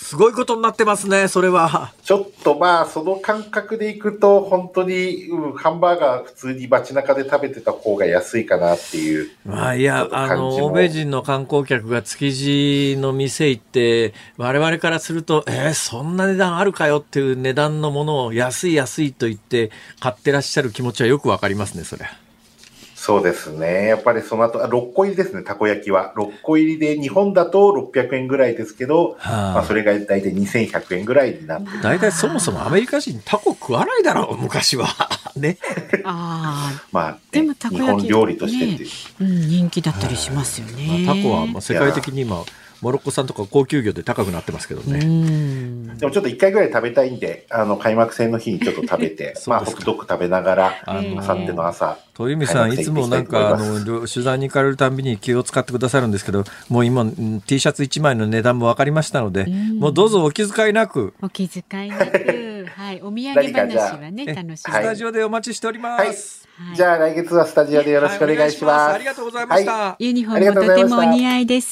すごいことになってますね、それは。 ちょっとまあ、その感覚でいくと、本当に、うん、ハンバーガー普通に街中で食べてた方が安いかなっていう。 まあ、いや、あの、欧米人の観光客が築地の店行って、我々からすると、えー、そんな値段あるかよっていう値段のものを安い安いと言って買ってらっしゃる気持ちはよくわかりますね、それ。 そうですね。やっぱりその後、ろっこ入りですね、たこ焼きは。ろっこ入りで、日本だとろっぴゃくえんぐらいですけど、はあ、まあそれが大体にせんひゃくえんぐらいになって。 大体そもそもアメリカ人タコ食わないだろう、昔は。ね。 ああ。 まあ、ね、 でもたこ焼き、 日本料理としてっていう。 うん、人気だったりしますよね。 まあ、タコはまあ世界的に今、モロッコ産とか高級魚で高くなってますけどね。 うんでもちょっと一回ぐらい食べたいんで、あの開幕戦の日にちょっと食べて、まあホットドッグ食べながら、あさっての朝。 鳥海さんいつもなんかあの取材に行かれるたびに気を使ってくださるんですけど、もう今 T シャツいちまいの値段も分かりましたので、もうどうぞお気遣いなく。 お気遣いなく、はい、お土産話はね楽しみ。 スタジオでお待ちしております。 はい、じゃあ来月はスタジオでよろしくお願いします。はい、 ありがとうございました。はい、 ユニフォームもとてもお似合いです。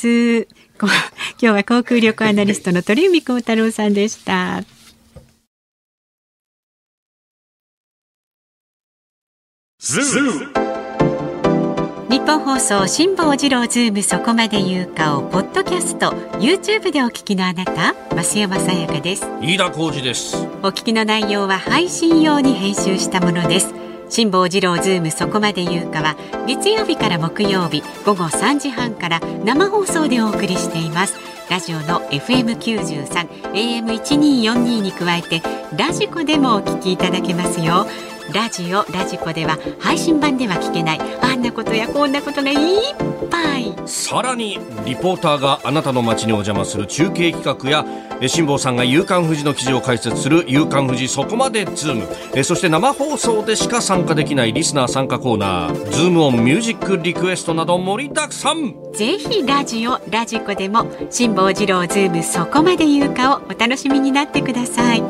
今日は航空旅行アナリストの鳥海高太郎さんでした。日本放送辛坊治郎ズームそこまで言うかをポッドキャスト YouTube でお聞きのあなた、増山さやかです。 飯田浩司です。 お聞きの内容は配信用に編集したものです。辛坊治郎ズームそこまで言うかは月曜日から木曜日午後さんじはんから生放送でお送りしています。ラジオの エフエムきゅうじゅうさん エーエムいちにーよんに に加えてラジコでもお聞きいただけますよ。ラジオラジコでは配信版では聞けないあんなことやこんなことがいっぱい。 さらにリポーターがあなたの街にお邪魔する中継企画や辛坊さんが夕刊フジの記事を解説する夕刊フジそこまでズーム、えそして生放送でしか参加できないリスナー参加コーナーズームオンミュージックリクエストなど盛りだくさん。 ぜひラジオラジコでも辛坊治郎ズームそこまで言うかをお楽しみになってください。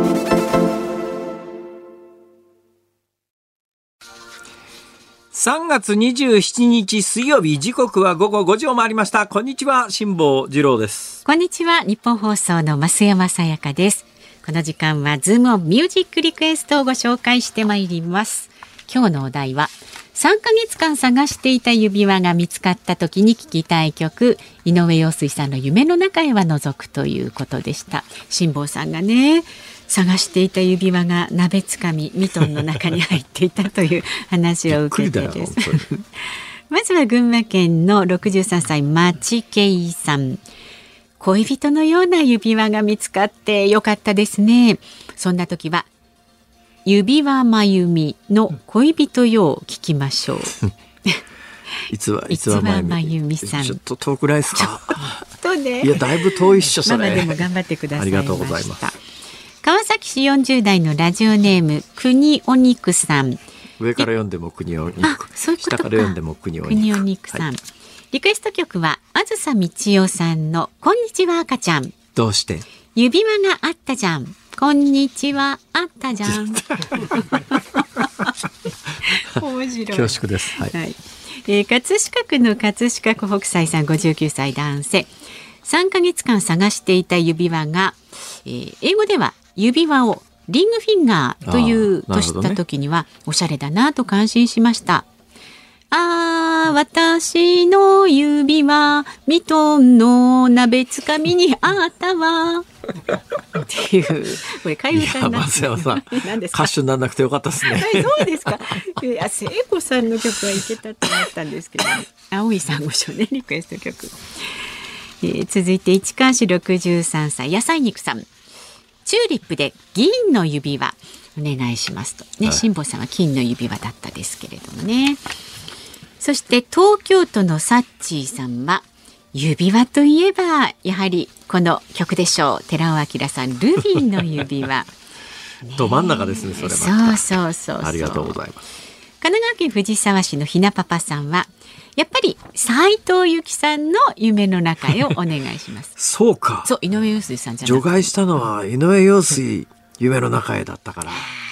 さんがつにじゅうしちにち水曜日、時刻は午後ごじを回りました。こんにちは、辛坊治郎です。 こんにちは、日本放送の増山さやかです。この時間はズームオンミュージックリクエストをご紹介してまいります。今日のお題はさんかげつかん探していた指輪が見つかった時に聴きたい曲、井上陽水さんの夢の中へは覗くということでした。辛坊さんがね探していた指輪が鍋つかみミトンの中に入っていたという話を受けてですまずは群馬県のろくじゅうさんさい町圭さん。恋人のような指輪が見つかってよかったですね。そんな時は指輪まゆみの恋人よを聞きましょういつはいつはまゆみさん、ちょっと遠くないですか。 ちょっとね、 いやだいぶ遠いっしょそれ。 ママでも頑張ってくださいました。 ありがとうございます。 川崎市よんじゅう代のラジオネーム国お肉さん。 上から読んでも国お肉、 そういうことか。 下から読んでも国お肉。 国お肉さん、はい、リクエスト曲はあずさみちおさんのこんにちは赤ちゃん。 どうして指輪があったじゃん、こんにちはあったじゃん面白い。 恐縮です。はい。 はい、えー、葛飾区の葛飾区北斎さんごじゅうきゅうさい男性。さんかげつかん探していた指輪が、えー、英語では指輪をリングフィンガーというと知った時には、ね、おしゃれだなと感心しました。あー、私の指輪ミトンの鍋つかみにあったわっていう、これ替え歌になってる。何ですか。 歌手にならなくてよかったですね。 そうですか。いや、聖子さんの曲はいけたと思ったんですけど、ね、青い珊瑚礁ね、リクエスト曲。えー、続いて市川市ろくじゅうさんさい野菜肉さん。チューリップで銀の指輪お願いしますとね、辛坊さんは金の指輪だったですけれどもね。そして東京都のサッチーさんは指輪といえばやはりこの曲でしょう。寺尾明さんルビーの指輪ど真ん中ですね。それはそうそうそうそう。 ありがとうございます。 神奈川県藤沢市のひなパパさんはやっぱり斉藤由貴さんの夢の中へをお願いしますそうか。 そう、井上陽水さんじゃなくて除外したのは井上陽水夢の中へだったから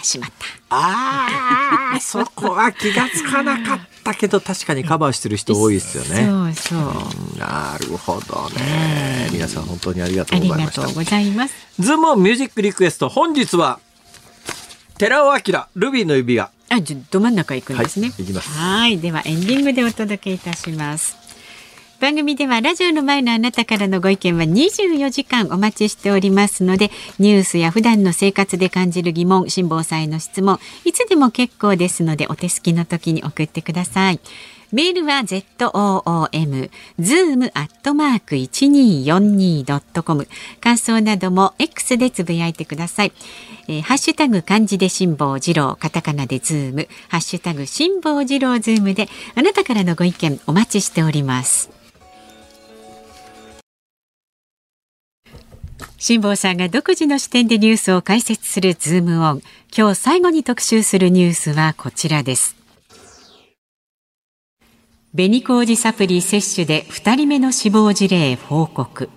しまった。 ああ、そこは気がつかなかったけど、確かにカバーしてる人多いですよね。 そうそう。 うん、なるほどね。皆さん本当にありがとうございました。 ありがとうございます。 ズームオンミュージックリクエスト、本日は寺尾明ルビーの指輪。 あ、じゃど真ん中行くんですね。 はい、行きます。 はい、ではエンディングでお届けいたします。番組ではラジオの前のあなたからのご意見はにじゅうよじかんお待ちしておりますので、ニュースや普段の生活で感じる疑問、辛坊さんへの質問、いつでも結構ですのでお手すきの時に送ってください。メールは ズーム ズーム アットマーク いちにーよんにー ドットコム、 感想なども X でつぶやいてください。えー、ハッシュタグ漢字で辛坊治郎、カタカナでズーム、ハッシュタグ辛坊治郎ズームであなたからのご意見お待ちしております。辛坊さんが独自の視点でニュースを解説するズームオン。今日最後に特集するニュースはこちらです。紅麹サプリ摂取でふたりめの死亡事例報告。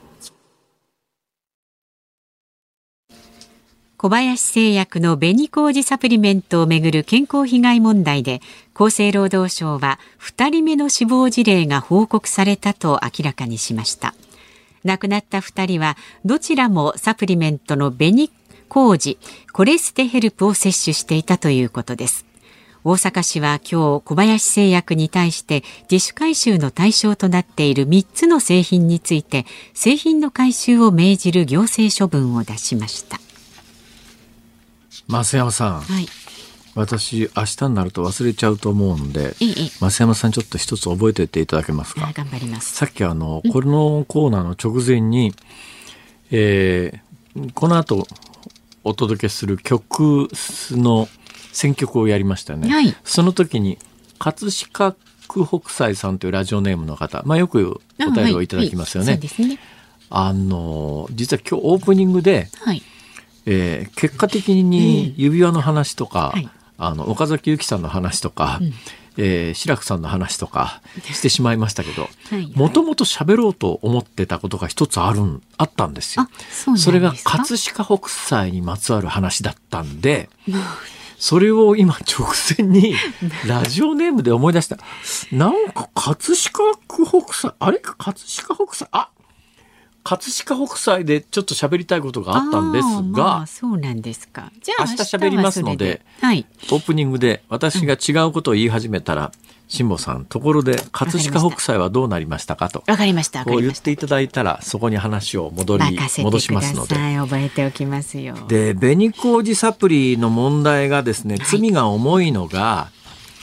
小林製薬の紅麹サプリメントをめぐる健康被害問題で、厚生労働省はふたりめの死亡事例が報告されたと明らかにしました。亡くなったふたりはどちらもサプリメントの紅麹コレステヘルプを摂取していたということです。大阪市は今日小林製薬に対して自主回収の対象となっているみっつの製品について製品の回収を命じる行政処分を出しました。 増山さん、はい、私明日になると忘れちゃうと思うんで、いい増山さんちょっと一つ覚えておいていただけますか。 頑張ります。 さっきあのこのコーナーの直前に、えー、この後お届けする曲の選曲をやりましたね、はい、その時に葛飾区北斎さんというラジオネームの方、まあ、よくお便りをいただきますよね。そうですね。あの実は今日オープニングで、はい、えー、結果的に指輪の話とか、はい、あの岡崎由紀さんの話とか、うん、えー、志らくさんの話とかしてしまいましたけど、もともと喋ろうと思ってたことが一つあるんあったんですよ。そ, それが葛飾北斎にまつわる話だったんで、それを今直前にラジオネームで思い出した。なんか葛飾区北斎、あれか葛飾北斎、あ、葛飾北斎でちょっと喋りたいことがあったんですが、 まあ、そうなんですか。じゃあ明日喋りますので、 はい、 オープニングで私が違うことを言い始めたら、辛坊さんところで葛飾北斎はどうなりましたかと、 わかりました。 こう言っていただいたらそこに話を戻り戻しますので、 覚えておきますよ。 で、紅麹サプリの問題がですね、罪が重いのが、はい、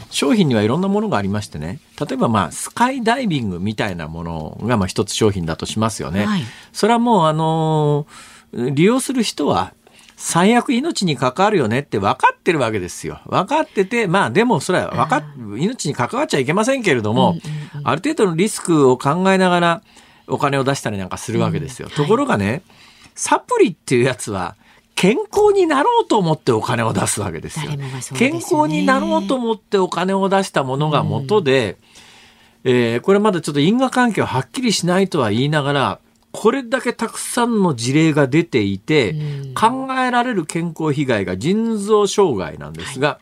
商品にはいろんなものがありましてね、例えばまあスカイダイビングみたいなものがまあ一つ商品だとしますよね、はい、それはもうあのー、利用する人は最悪命に関わるよねって分かってるわけですよ。分かってて、まあでもそれは分かっ命に関わっちゃいけませんけれども、うんうんうん、ある程度のリスクを考えながらお金を出したりなんかするわけですよ、うん、はい、ところがね、サプリっていうやつは健康になろうと思ってお金を出すわけですよ。 誰もがそうです健ね。 康になろうと思ってお金を出したものが元で、うん、えー、これまだちょっと因果関係ははっきりしないとは言いながら、これだけたくさんの事例が出ていて、うん、考えられる健康被害が腎臓障害なんですが、はい、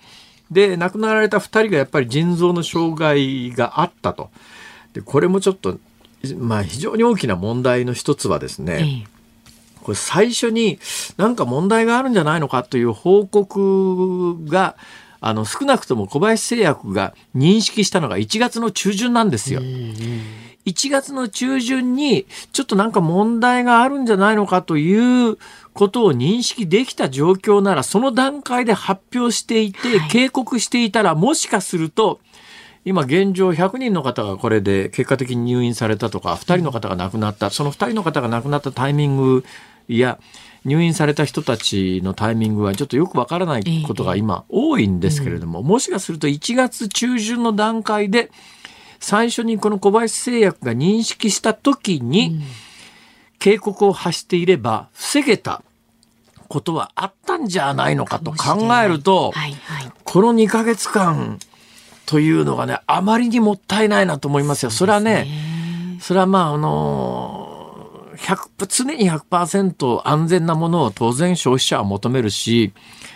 で亡くなられたふたりがやっぱり腎臓の障害があったと。でこれもちょっと、まあ、非常に大きな問題の一つはですね、ええ、これ最初に何か問題があるんじゃないのかという報告があの少なくとも小林製薬が認識したのがいちがつの中旬なんですよ。うんうん、いちがつの中旬にちょっとなんか問題があるんじゃないのかということを認識できた状況なら、その段階で発表していて、はい、警告していたら、もしかすると今現状ひゃくにんの方がこれで結果的に入院されたとか、ふたりの方が亡くなった、そのふたりの方が亡くなったタイミングや入院された人たちのタイミングはちょっとよくわからないことが今多いんですけれども、もしかするといちがつ中旬の段階で最初にこの小林製薬が認識した時に警告を発していれば防げたことはあったんじゃないのかと考えると、このにかげつかんというのがね、あまりにもったいないなと思いますよ。それはね、それはまああのひゃく常に ひゃくパーセント 安全なものを当然消費者は求めるし、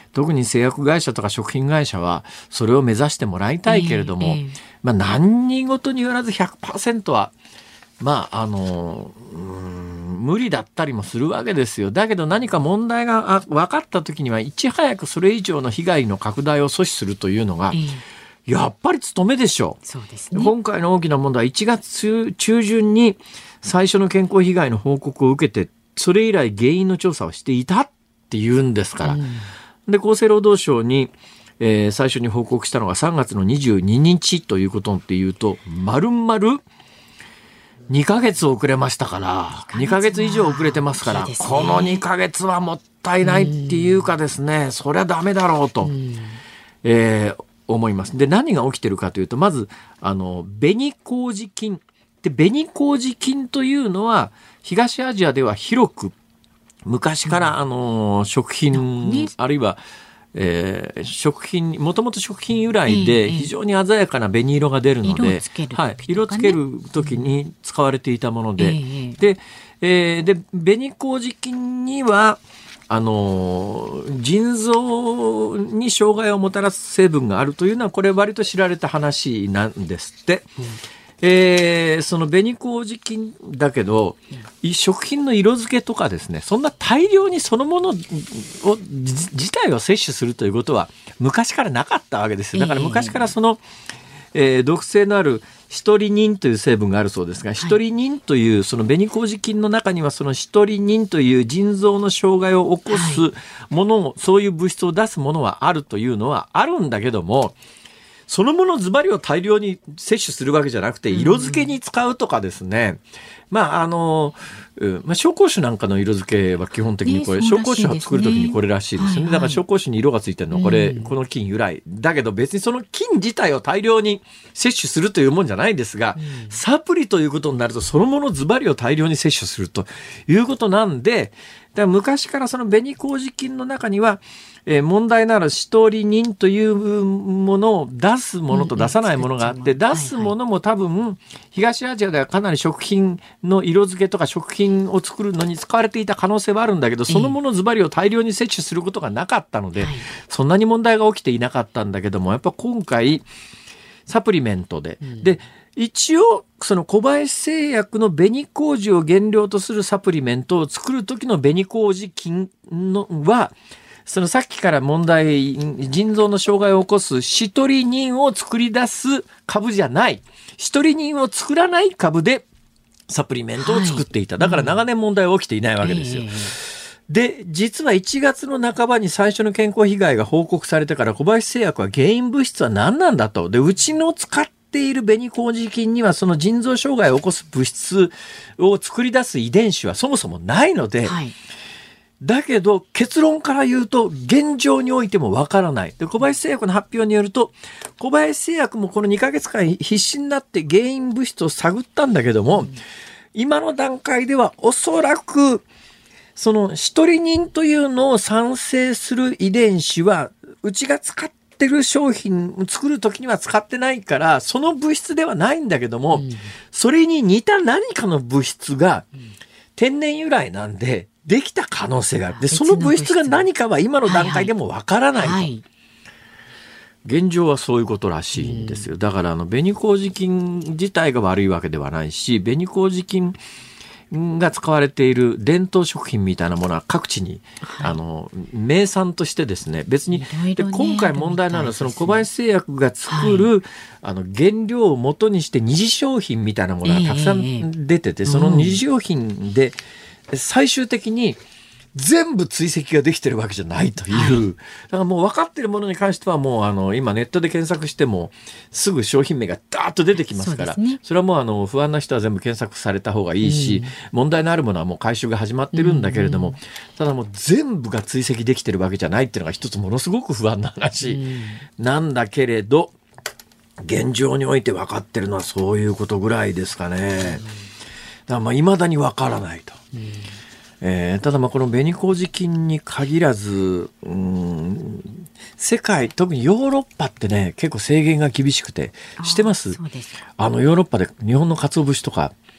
特に製薬会社とか食品会社はそれを目指してもらいたいけれども、えーえーまあ、何事によらず ひゃくパーセント はまああのうーん無理だったりもするわけですよ。だけど何か問題が分かった時にはいち早くそれ以上の被害の拡大を阻止するというのが、えーやっぱり務めでしょう。 そうですね。 今回の大きな問題はいちがつ中旬に最初の健康被害の報告を受けて、それ以来原因の調査をしていたっていうんですから、うん、で厚生労働省に、えー、最初に報告したのがさんがつのにじゅうににちということっていうと、丸々にかげつ遅れましたから、にかげつ以上遅れてますから、ね、このにかげつはもったいないっていうかですね、うん、そりゃダメだろうと、うん、えー思います。で、何が起きてるかというと、まず、あの、紅麹菌。で、紅麹菌というのは、東アジアでは広く、昔から、うん、あの、食品、あるいは、えー、食品、もともと食品由来で、非常に鮮やかな紅色が出るので、はい、色つける時に使われていたもので、うん、で、えー、で、紅麹菌には、あの腎臓に障害をもたらす成分があるというのはこれ割と知られた話なんですって、うんえー、その紅麹菌だけど、うん、食品の色付けとかですね、そんな大量にそのものを自体を摂取するということは昔からなかったわけですよ。だから昔からその、えー、毒性のあるシトリニンという成分があるそうですが、はい、シトリニンというその紅麹菌の中にはそのシトリニンという腎臓の障害を起こすものを、はい、そういう物質を出すものはあるというのはあるんだけども、そのものズバリを大量に摂取するわけじゃなくて、色付けに使うとかですね、うん、まああの、まあ、紹興酒なんかの色付けは基本的にこれ、ね、紹興酒を作るときにこれらしいですよね、はいはい、だから紹興酒に色がついてるのはこれ、うん、この菌由来だけど、別にその菌自体を大量に摂取するというもんじゃないですが、うん、サプリということになるとそのものズバリを大量に摂取するということなんで、だから昔からその紅麹菌の中には、えー、問題のあるシトリニンというものを出すものと出さないものがあって、出すものも多分東アジアではかなり食品の色付けとか食品を作るのに使われていた可能性はあるんだけど、そのものズバリを大量に摂取することがなかったので、そんなに問題が起きていなかったんだけども、やっぱ今回サプリメントで、で一応その小林製薬の紅麹を原料とするサプリメントを作る時の紅麹菌のは、そのさっきから問題、腎臓の障害を起こすシトリニンを作り出す株じゃない、シトリニンを作らない株でサプリメントを作っていた。だから長年問題は起きていないわけですよ。で、実はいちがつの半ばに最初の健康被害が報告されてから、小林製薬は原因物質は何なんだと。で、うちの使っている紅麹菌にはその腎臓障害を起こす物質を作り出す遺伝子はそもそもないので、はい、だけど結論から言うと現状においてもわからない。で、小林製薬の発表によると、小林製薬もこのにかげつかん必死になって原因物質を探ったんだけども、うん、今の段階ではおそらくそのシトリニンというのを産生する遺伝子はうちが使ってる商品作るときには使ってないから、その物質ではないんだけども、うん、それに似た何かの物質が天然由来なんでできた可能性がある。で、その物質が何かは今の段階でもわからないと、はいはい、現状はそういうことらしいんですよ。だからあの紅麹菌自体が悪いわけではないし、紅麹菌が使われている伝統食品みたいなものは各地に、はい、あの名産としてですね、別にで今回問題なのはその小林製薬が作る、はい、あの原料を元にして二次商品みたいなものがたくさん出てて、えー、その二次商品で最終的に全部追跡ができてるわけじゃないという、はい、だからもう分かってるものに関してはもうあの今ネットで検索してもすぐ商品名がダーッと出てきますから、 そ, ね、それはもうあの不安な人は全部検索された方がいいし、うん、問題のあるものはもう回収が始まってるんだけれども、うんうん、ただもう全部が追跡できてるわけじゃないっていうのが一つものすごく不安な話なんだけれど、現状において分かってるのはそういうことぐらいですかね。だからまあ未だに分からないと、うん、えー、ただまあこの紅麹菌に限らず、うーん、世界特にヨーロッパってね結構制限が厳しくて、知ってます？そうです。あのヨーロッパで日本の鰹節とか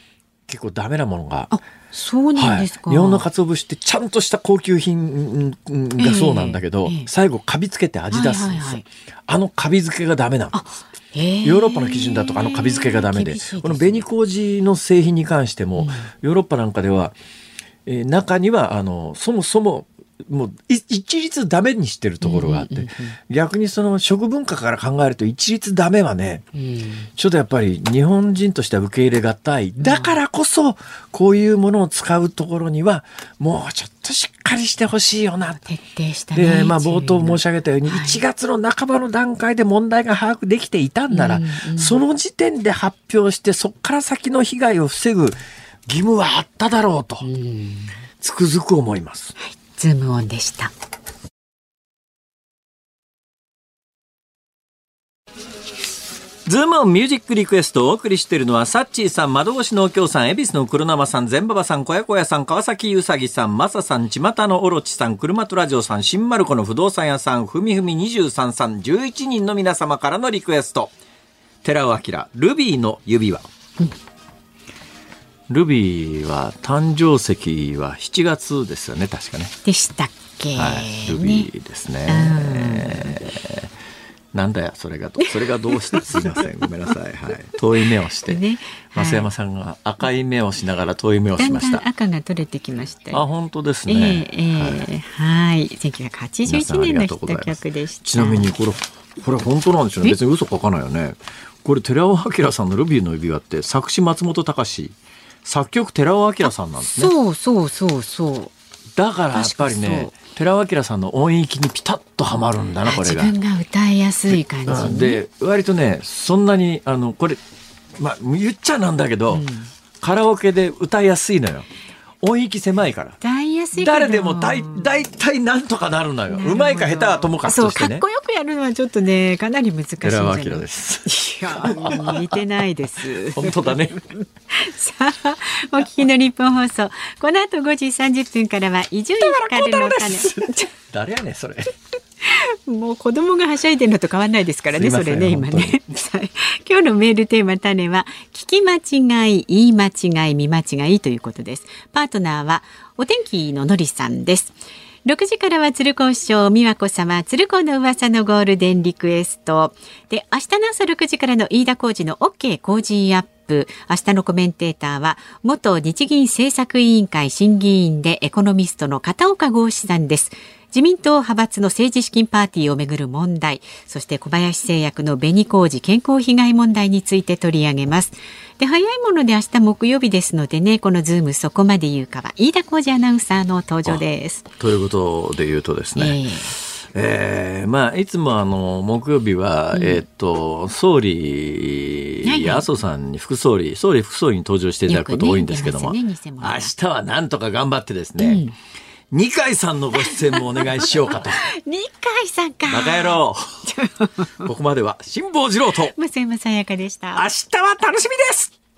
結構ダメなものが。 あ、そうなんですか。 はい、日本の鰹節ってちゃんとした高級品がそうなんだけど、えーえー、最後カビつけて味出すんですよ、はいはいはい、あのカビ付けがダメなんです。ヨーロッパの基準だとあのカビ付けがダメ で, で、ね、この紅麹の製品に関しても、うん、ヨーロッパなんかでは、えー、中にはあのそもそももう一律ダメにしてるところがあって、うんうんうん、逆にその食文化から考えると一律ダメはね、うん、ちょっとやっぱり日本人としては受け入れがたい。だからこそこういうものを使うところにはもうちょっとしっかりしてほしいよな。 徹底したね。 で、まあ、冒頭申し上げたように、はい、いちがつの半ばの段階で問題が把握できていたんなら、うんうん、その時点で発表してそこから先の被害を防ぐ義務はあっただろうと、うん、つくづく思います。 はい、ズームオンでした。 ズームオンミュージックリクエストをお送りしているのはサッチーさん、窓越しのお京さん、恵比寿の黒生さん、全馬場さん、小屋小屋さん、川崎ゆさぎさん、マサさん、ちまたのオロチさん、車とラジオさん、新丸子の不動産屋さん、ふみふみにじゅうさんさん、じゅういちにんの皆様からのリクエスト。寺尾明、ルビーの指輪、うん、ルビーは誕生石はしちがつですよね、確かね。 でしたっけ、 はい、ルビーですね、えーなんだよそれがそれがどうしてすいませんごめんなさい、はい、遠い目をして、ね、はい、増山さんが赤い目をしながら遠い目をしました。 だんだん赤が取れてきましたよ。 あ、本当ですね、 えーえー、はい、はい、せんきゅうひゃくはちじゅういちねんのヒット曲でした。 ちなみにこれこれ本当なんですよね。別に嘘書かないよね。これ寺尾明さんのルビーの指輪って作詞松本隆、作曲寺尾明さんなんですね。 そうそうそうそう。 だからやっぱりね、寺尾明さんの音域にピタッとはまるんだな、これが。 自分が歌いやすい感じ、ね、 で割とね、そんなにあのこれ、まあ、言っちゃなんだけど、うん、カラオケで歌いやすいのよ。音域狭いから歌いやすいけど誰でもだいたいなんとかなるのよ。うまいか下手はともかくとしてね。 そう、かっこよくやるのはちょっとねかなり難しいんじゃない。 寺尾明です。 いや似てないです本当だねさあお聞きの日本放送、この後ごじさんじゅっぷんからは伊集院光の鐘誰やねんそれもう子供がはしゃいでるのと変わらないですからね、それね今ね今日のメールテーマ種は聞き間違い、言い間違い、見間違いということです。パートナーはお天気ののりさんです。ろくじからは鶴光師匠、美和子様、鶴光の噂のゴールデンリクエストで、明日の朝ろくじからの飯田浩司の OK 工事アップ。明日のコメンテーターは元日銀政策委員会審議員でエコノミストの片岡剛志さんです。自民党派閥の政治資金パーティーをめぐる問題、そして小林製薬の紅麹健康被害問題について取り上げます。で、早いもので明日木曜日ですのでね、このズームそこまで言うかは飯田浩司アナウンサーの登場です。 ということで言うとですね、えーえーまあ、いつもあの木曜日は、うん、えー、っと総理、はいはい、麻生さんに副総理総理副総理に登場していただくこと多いんですけども、ねね、明日はなんとか頑張ってですね、うん、二階さんのご出演もお願いしようかと二階さんかバカ野郎ここまでは辛坊治郎と増山さやかでした。 明日は楽しみです。